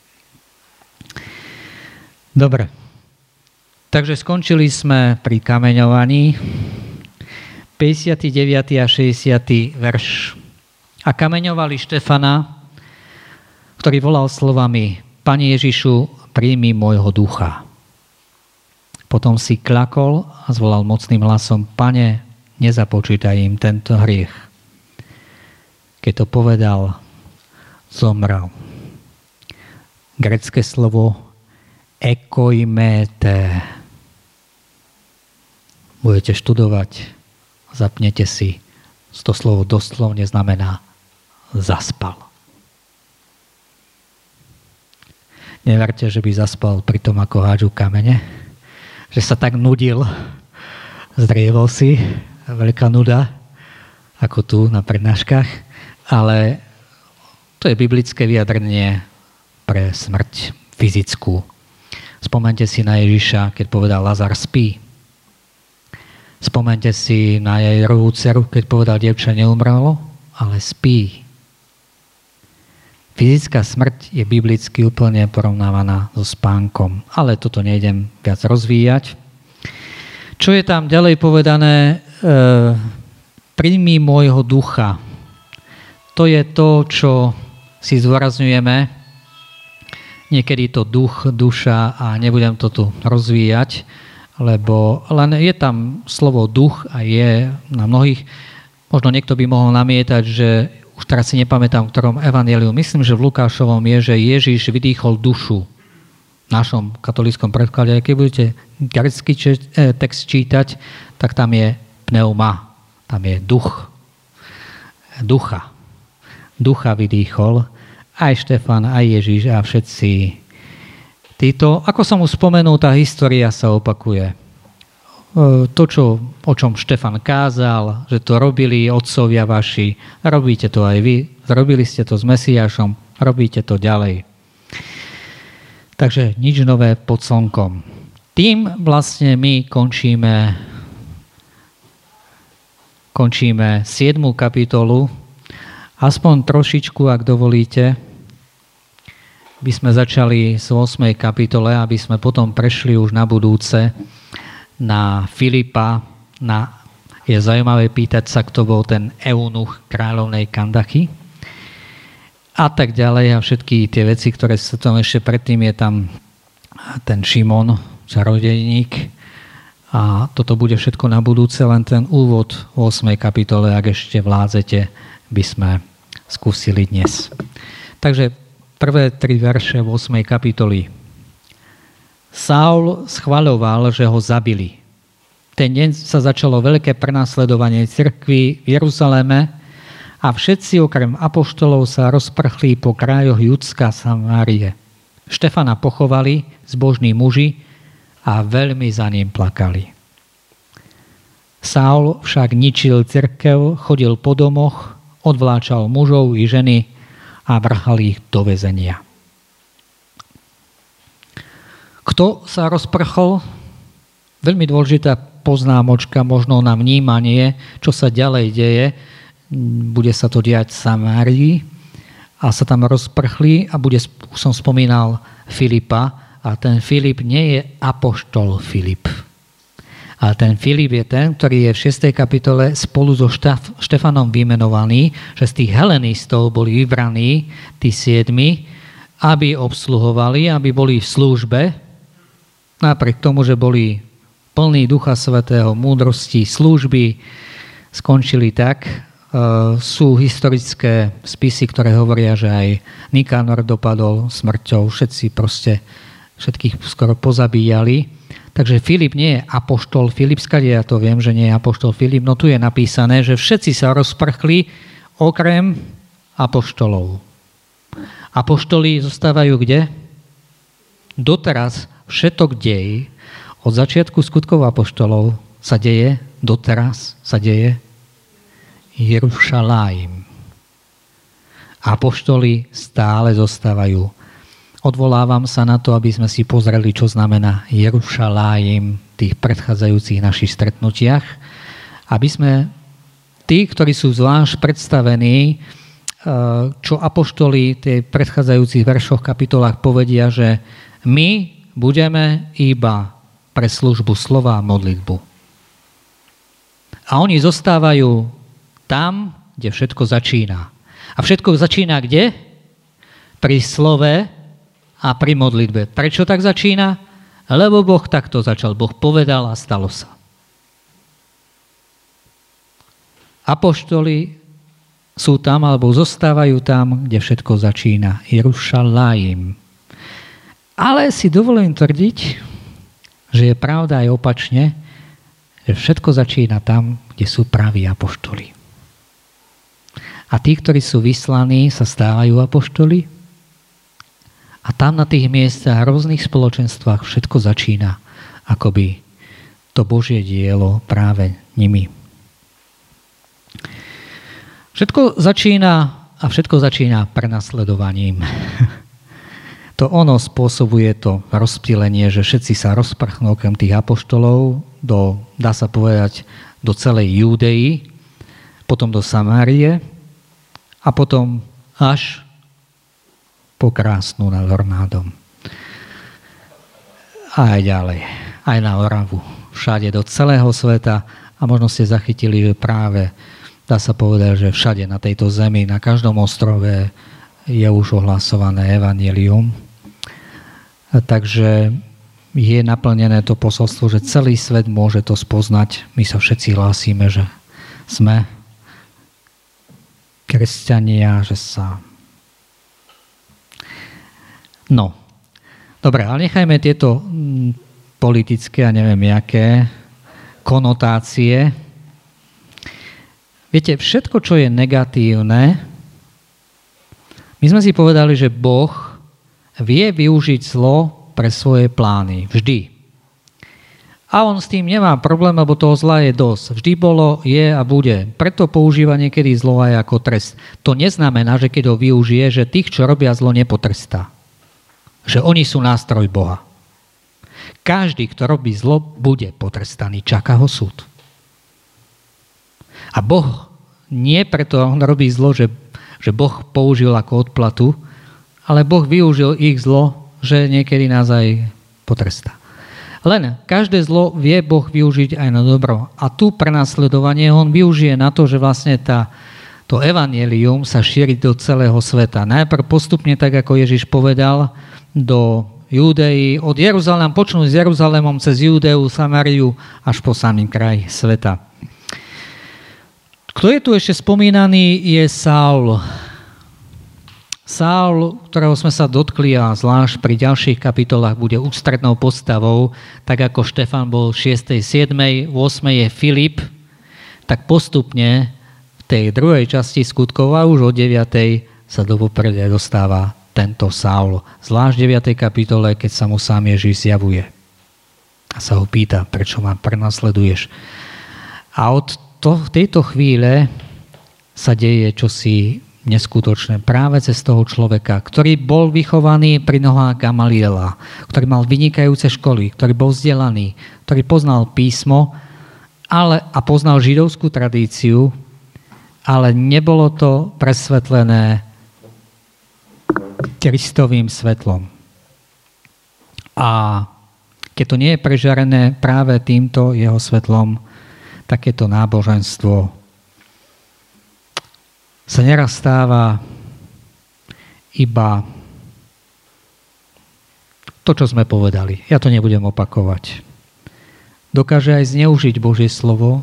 Dobre, takže skončili sme pri kameňovaní. päťdesiaty deviaty a šesťdesiaty verš. A kameňovali Štefana, ktorý volal slovami: Pane Ježišu, príjmi môjho ducha. Potom si klakol a zvolal mocným hlasom: Pane, nezapočítaj im tento hriech. Keď to povedal, zomrel. Grécke slovo ekoimete. Budete študovať, zapnete si, to slovo doslovne znamená zaspal. Neverte, že by zaspal pri tom, ako hádžu kamene, že sa tak nudil, zdrievol si, veľká nuda, ako tu na prednáškach, ale to je biblické vyjadrenie pre smrť fyzickú. Spomeňte si na Ježiša, keď povedal Lazar spí. Spomeňte si na Jairovú dceru, keď povedal dievča neumrelo, ale spí. Fyzická smrť je biblicky úplne porovnávaná so spánkom, ale toto nejdem viac rozvíjať. Čo je tam ďalej povedané? E, príjmi môjho ducha. To je to, čo si zdôrazňujeme. Niekedy to duch, duša a nebudem to tu rozvíjať, lebo len je tam slovo duch a je na mnohých, možno niekto by mohol namietať, že už teraz si nepamätám, v ktorom evanjeliu, myslím, že v Lukášovom je, že Ježiš vydýchol dušu. V našom katolíckom predklade, keď budete grécky text čítať, tak tam je pneuma, tam je duch, ducha. Ducha vydýchol aj Štefan, aj Ježiš a všetci títo. Ako som už spomenul, tá história sa opakuje. To, čo, o čom Štefan kázal, že to robili otcovia vaši, robíte to aj vy, robili ste to s Mesiášom, robíte to ďalej. Takže nič nové pod slnkom. Tým vlastne my končíme, končíme siedmu kapitolu. Aspoň trošičku, ak dovolíte, by sme začali z ôsmej kapitole, aby sme potom prešli už na budúce na Filipa. Na, je zaujímavé pýtať sa, kto bol ten eunuch kráľovnej Kandachy a tak ďalej a všetky tie veci, ktoré sa tam ešte predtým je tam ten Šimon, čarodejník a toto bude všetko na budúce, len ten úvod v ôsmej kapitole, ak ešte vládzete, by sme skúsili dnes. Takže prvé tri verše v ôsmej kapitoli. Saul schvaľoval, že ho zabili. Ten deň sa začalo veľké prenasledovanie cirkvi v Jeruzaléme a všetci okrem apoštolov sa rozprchli po krajoch Judska a Samárie. Štefana pochovali zbožní muži a veľmi za ním plakali. Saul však ničil cirkev, chodil po domoch, odvláčal mužov i ženy a vrhal ich do väzenia. Kto sa rozprchol? Veľmi dôležitá poznámočka, možno na vnímanie, čo sa ďalej deje. Bude sa to diať v Samárii a sa tam rozprchli a bude, už som spomínal, Filipa a ten Filip nie je apoštol Filip. A ten Filip je ten, ktorý je v šiestej kapitole spolu so Štefanom vymenovaný, že z tých helenistov boli vybraní, tí siedmi, aby obsluhovali, aby boli v službe, napriek tomu, že boli plní Ducha Svätého, múdrosti, služby, skončili tak. Sú historické spisy, ktoré hovoria, že aj Nikanor dopadol smrťou, všetci proste všetkých skoro pozabíjali. Takže Filip nie je apoštol Filip, skade ja to viem, že nie je apoštol Filip, no tu je napísané, že všetci sa rozprchli okrem apoštolov. Apoštoli zostávajú kde? Doteraz všetok dej od začiatku skutkov apoštolov sa deje, doteraz sa deje Jerušaláim. Apoštoli stále zostávajú. Odvolávam sa na to, aby sme si pozreli, čo znamená Jerušaláim v tých predchádzajúcich našich stretnutiach, aby sme tí, ktorí sú zvlášť predstavení, čo apoštoli v tej predchádzajúcich veršoch, kapitolách povedia, že my budeme iba pre službu slova a modlitbu. A oni zostávajú tam, kde všetko začína. A všetko začína kde? Pri slove a pri modlitbe. Prečo tak začína? Lebo Boh takto začal. Boh povedal a stalo sa. Apoštoli sú tam, alebo zostávajú tam, kde všetko začína. Jerušaláim. Ale si dovolím tvrdiť, že je pravda aj opačne, že všetko začína tam, kde sú praví apoštoli. A tí, ktorí sú vyslaní, sa stávajú apoštoli. A tam na tých miestach, rôznych spoločenstvách všetko začína, akoby to Božie dielo práve nimi. Všetko začína a všetko začína prenasledovaním. To ono spôsobuje to rozptýlenie, že všetci sa rozprchnú okrem tých apoštolov do, dá sa povedať, do celej Júdei, potom do Samárie a potom až po Krásnu nad Hornádom. A aj ďalej, aj na Oravu, všade do celého sveta a možno ste zachytili, že práve dá sa povedať, že všade na tejto zemi, na každom ostrove je už ohlasované evanjelium. Takže je naplnené to posolstvo, že celý svet môže to spoznať. My sa všetci hlásime, že sme kresťania, že sa... No, dobre, ale nechajme tieto politické a neviem jaké konotácie. Viete, všetko, čo je negatívne, my sme si povedali, že Boh vie využiť zlo pre svoje plány. Vždy. A on s tým nemá problém, lebo toho zla je dosť. Vždy bolo, je a bude. Preto používa niekedy zlo aj ako trest. To neznamená, že keď ho využije, že tých, čo robia zlo, nepotrestá. Že oni sú nástroj Boha. Každý, kto robí zlo, bude potrestaný. Čaká ho súd. A Boh nie preto on robí zlo, že, že Boh použil ako odplatu, ale Boh využil ich zlo, že niekedy nás aj potrestá. Len každé zlo vie Boh využiť aj na dobro. A tu prenasledovanie on využije na to, že vlastne tá, to evanjelium sa šíri do celého sveta. Najprv postupne, tak ako Ježiš povedal, do Júdei, od Jeruzalém, počnú s Jeruzalémom cez Júdeu, Samáriu až po samý kraj sveta. Kto je tu ešte spomínaný, je Saul. Saul, ktorého sme sa dotkli a zvlášť pri ďalších kapitolách bude ústrednou postavou, tak ako Štefan bol v šiestej, siedmej, ôsmej je Filip, tak postupne v tej druhej časti skutkov a už od deviatej sa do popredia dostáva tento Saul. Zvlášť v deviatej kapitole, keď sa mu sám Ježiš zjavuje. A sa ho pýta, prečo ma prenasleduješ. A od to, v tejto chvíle sa deje čosi neskutočné práve cez toho človeka, ktorý bol vychovaný pri nohách Gamaliela, ktorý mal vynikajúce školy, ktorý bol vzdelaný, ktorý poznal písmo ale, a poznal židovskú tradíciu, ale nebolo to presvetlené Kristovým svetlom. A keď to nie je prežarené práve týmto jeho svetlom, takéto náboženstvo sa neraz stáva iba to, čo sme povedali. Ja to nebudem opakovať. Dokáže aj zneužiť Božie slovo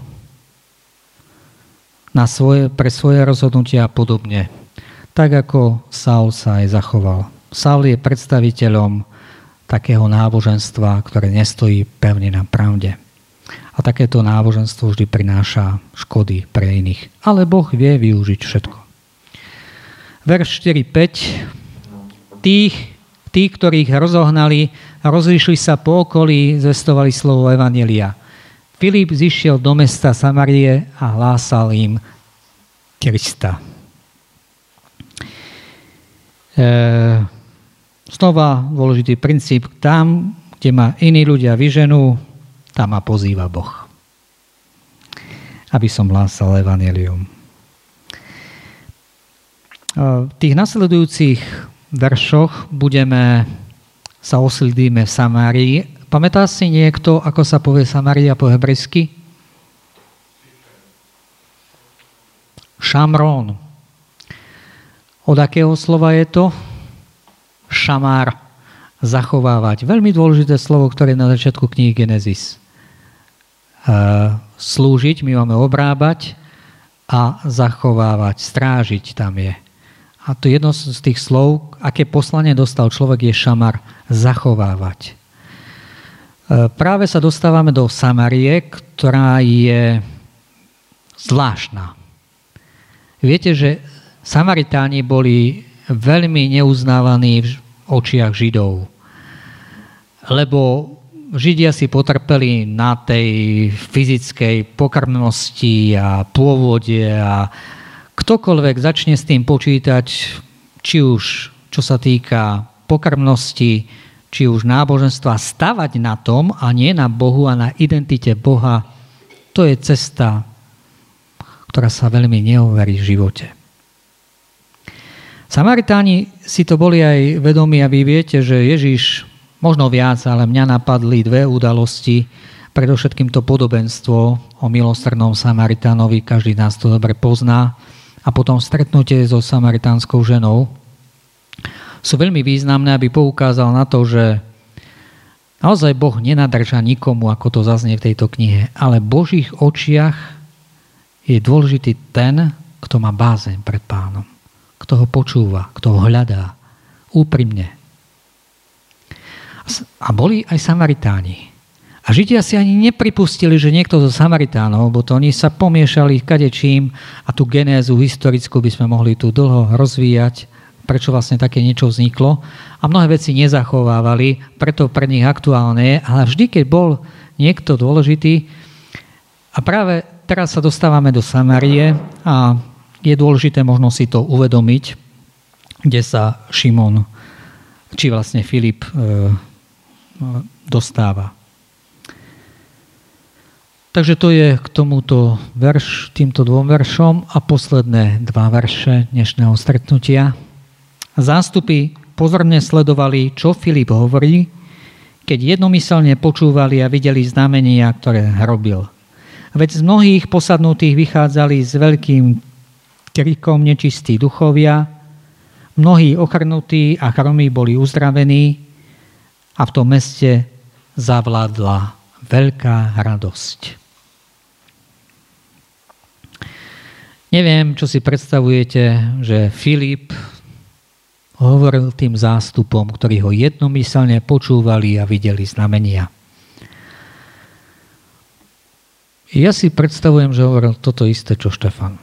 na svoje, pre svoje rozhodnutia a podobne. Tak ako Saul sa aj zachoval. Saul je predstaviteľom takého náboženstva, ktoré nestojí pevne na pravde. A takéto náboženstvo vždy prináša škody pre iných. Ale Boh vie využiť všetko. Verš štyri päť. Tých, tí, ktorých rozohnali, rozišli sa po okolí, zvestovali slovo evanjelia. Filip zišiel do mesta Samarie a hlásal im Krista. E, znova dôležitý princíp. Tam, kde ma iní ľudia vyženú, tam ma pozýva Boh, aby som hlásal evanjelium. V tých nasledujúcich veršoch budeme sa osídlíme v Samárii. Pamätá si niekto, ako sa povie Samária po hebrejsky? Šamrón. Od akého slova je to? Šamár. Zachovávať. Veľmi dôležité slovo, ktoré je na začiatku knihy Genesis. Slúžiť, my máme obrábať a zachovávať, strážiť tam je. A to jedno z tých slov, aké poslanie dostal človek, je šamar, zachovávať. Práve sa dostávame do Samarie, ktorá je zvláštna. Viete, že Samaritáni boli veľmi neuznávaní v očiach Židov, lebo Židia si potrpeli na tej fyzickej pokrmnosti a pôvode a ktokoľvek začne s tým počítať, či už čo sa týka pokrmnosti, či už náboženstva, stavať na tom a nie na Bohu a na identite Boha, to je cesta, ktorá sa veľmi neoverí v živote. Samaritáni si to boli aj vedomí a vy viete, že Ježiš možno viac, ale mňa napadli dve udalosti. Predovšetkým to podobenstvo o milosrdnom Samaritánovi, každý nás to dobre pozná. A potom stretnutie so samaritánskou ženou sú veľmi významné, aby poukázal na to, že naozaj Boh nenadrža nikomu, ako to zaznie v tejto knihe, ale v Božích očiach je dôležitý ten, kto má bázeň pred Pánom, kto ho počúva, kto ho hľadá úprimne. A boli aj Samaritáni. A Židia si ani nepripustili, že niekto zo Samaritánov, bo to oni sa pomiešali kadečím a tú genézu historickú by sme mohli tu dlho rozvíjať, prečo vlastne také niečo vzniklo. A mnohé veci nezachovávali, preto pre nich aktuálne je, ale vždy, keď bol niekto dôležitý. A práve teraz sa dostávame do Samárie a je dôležité možno si to uvedomiť, kde sa Šimon, či vlastne Filip e, dostáva. Takže to je k tomuto verš, týmto dvom veršom a posledné dva verše dnešného stretnutia. Zástupy pozorne sledovali, čo Filip hovorí, keď jednomyselne počúvali a videli znamenia, ktoré robil. Veď z mnohých posadnutých vychádzali s veľkým krikom nečistí duchovia, mnohí ochrnutí a chromí boli uzdravení a v tom meste zavládla veľká radosť. Neviem, čo si predstavujete, že Filip hovoril tým zástupom, ktorí ho jednomyselne počúvali a videli znamenia. Ja si predstavujem, že hovoril toto isté, čo Štefan.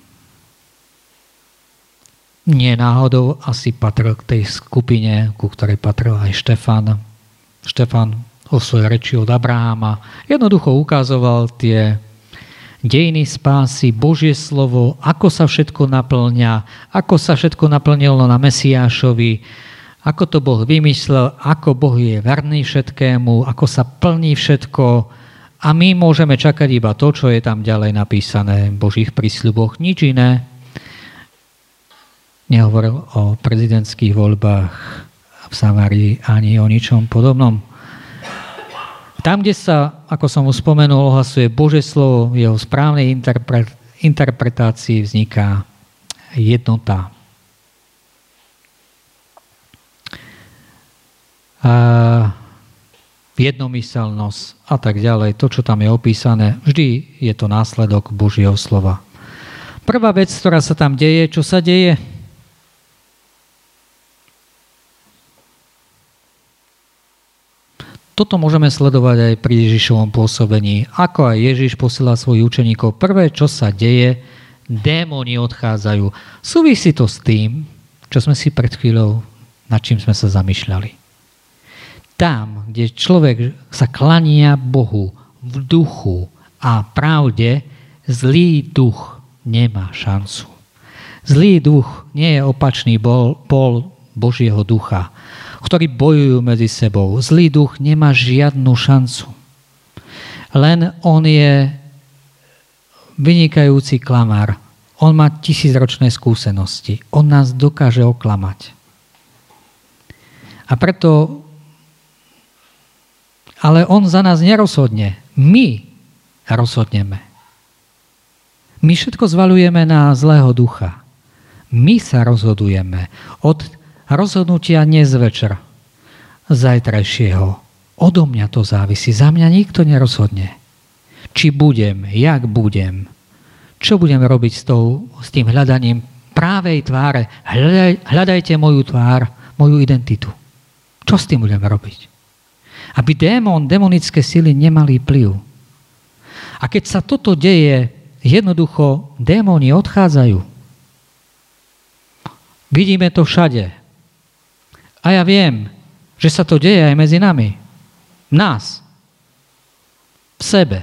Nie náhodou asi patril k tej skupine, ku ktorej patril aj Štefan. Štefan o svojej reči od Abraháma jednoducho ukazoval tie dejiny spásy, Božie slovo, ako sa všetko naplňa, ako sa všetko naplnilo na Mesiášovi, ako to Boh vymyslel, ako Boh je verný všetkému, ako sa plní všetko a my môžeme čakať iba to, čo je tam ďalej napísané v Božích prísľuboch, nič iné. Nehovoril o prezidentských voľbách v Samárii ani o ničom podobnom. Tam, kde sa, ako som už spomenul, ohlasuje Božie slovo, v jeho správnej interpre- interpretácii vzniká jednota. A jednomyselnosť a tak ďalej. To, čo tam je opísané, vždy je to následok Božieho slova. Prvá vec, ktorá sa tam deje, čo sa deje? Toto môžeme sledovať aj pri Ježišovom pôsobení. Ako aj Ježiš posiela svojich učeníkov, prvé, čo sa deje, démoni odchádzajú. Súvisí to s tým, čo sme si pred chvíľou, nad čím sme sa zamýšľali. Tam, kde človek sa klania Bohu v duchu a pravde, zlý duch nemá šancu. Zlý duch nie je opačný pol Božieho ducha, ktorí bojujú medzi sebou. Zlý duch nemá žiadnu šancu. Len on je vynikajúci klamár. On má tisícročné skúsenosti. On nás dokáže oklamať. A preto, ale on za nás nerozhodne. My rozhodneme. My všetko zvaľujeme na zlého ducha. My sa rozhodujeme od rozhodnutia dnes večer, zajtrajšieho. Odo mňa to závisí. Za mňa nikto nerozhodne. Či budem, jak budem, čo budem robiť s, tou, s tým hľadaním právej tváre. Hľadaj, hľadajte moju tvár, moju identitu. Čo s tým budem robiť? Aby démon, demonické sily nemali vplyv. A keď sa toto deje, jednoducho démoni odchádzajú. Vidíme to všade. A ja viem, že sa to deje aj medzi nami. Nás. V sebe.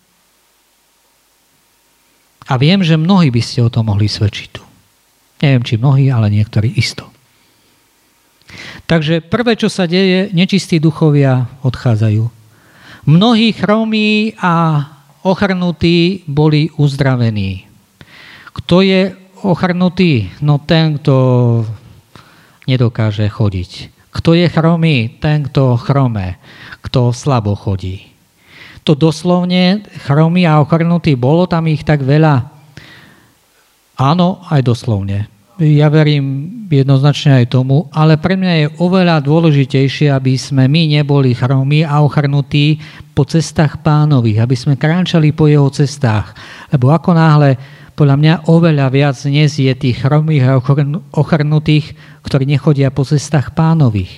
A viem, že mnohí by ste o tom mohli svedčiť tu. Neviem, či mnohí, ale niektorí isto. Takže prvé, čo sa deje, nečistí duchovia odchádzajú. Mnohí chromí a ochrnutí boli uzdravení. Kto je ochrnutý? No ten, kto nedokáže chodiť. Kto je chromý? Ten, kto chrome. Kto slabo chodí. To doslovne chromí a ochrnutý, bolo tam ich tak veľa? Áno, aj doslovne. Ja verím jednoznačne aj tomu, ale pre mňa je oveľa dôležitejšie, aby sme my neboli chromí a ochrnutí po cestách Pánových, aby sme kráčali po jeho cestách. Lebo ako náhle, podľa mňa oveľa viac dnes je tých chromých a ochrnutých, ktorí nechodia po cestách Pánových.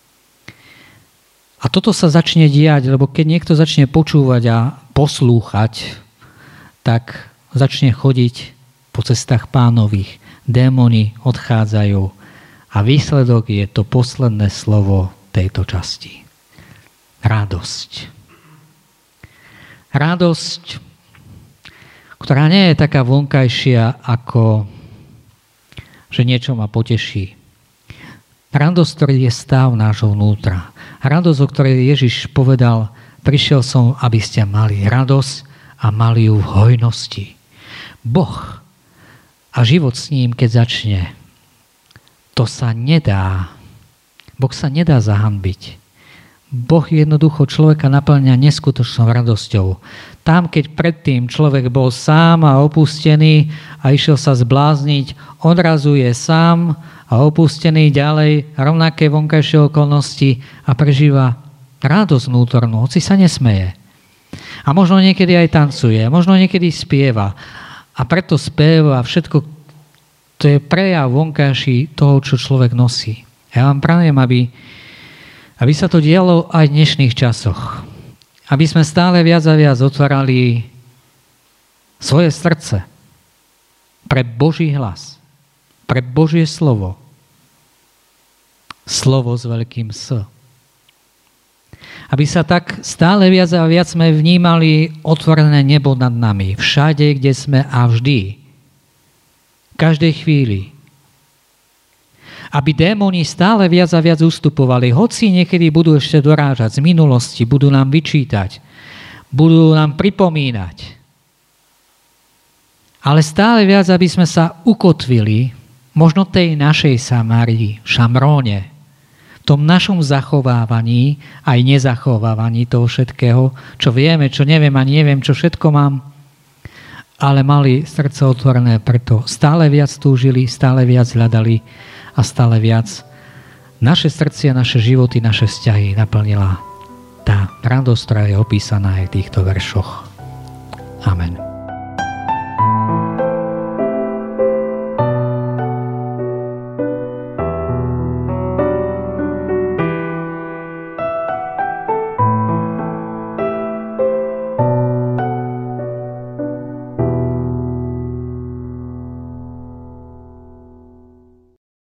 A toto sa začne diať, lebo keď niekto začne počúvať a poslúchať, tak začne chodiť po cestách Pánových. Démoni odchádzajú a výsledok je to posledné slovo tejto časti. Radosť. Radosť, ktorá nie je taká vonkajšia, ako že niečo ma poteší. Radosť, ktorý je stav nášho vnútra. Radosť, o ktorej Ježiš povedal, prišiel som, aby ste mali radosť a mali ju v hojnosti. Boh a život s ním, keď začne, to sa nedá. Boh sa nedá zahanbiť. Boh jednoducho človeka naplňa neskutočnou radosťou. Tam, keď predtým človek bol sám a opustený a išiel sa zblázniť, odrazu je sám a opustený ďalej, rovnaké vonkajšie okolnosti a prežíva radosť vnútornú, hoci sa nesmeje. A možno niekedy aj tancuje, možno niekedy spieva. A preto spev a všetko, to je prejav vonkajší toho, čo človek nosí. Ja vám prajem, aby, aby sa to dialo aj v dnešných časoch. Aby sme stále viac a viac otvárali svoje srdce pre Boží hlas, pre Božie slovo. Slovo s veľkým S. Aby sa tak stále viac a viac sme vnímali otvorené nebo nad nami. Všade, kde sme a vždy. V každej chvíli. Aby démoni stále viac a viac ustupovali. Hoci niekedy budú ešte dorážať z minulosti, budú nám vyčítať, budú nám pripomínať. Ale stále viac, aby sme sa ukotvili možno tej našej Samárii, Šamróne, v tom našom zachovávaní, aj nezachovávaní toho všetkého, čo vieme, čo neviem a neviem, čo všetko mám, ale mali srdce otvorené, preto stále viac túžili, stále viac hľadali a stále viac naše srdcia, naše životy, naše vzťahy naplnila tá radosť, ktorá je opísaná aj v týchto veršoch. Amen.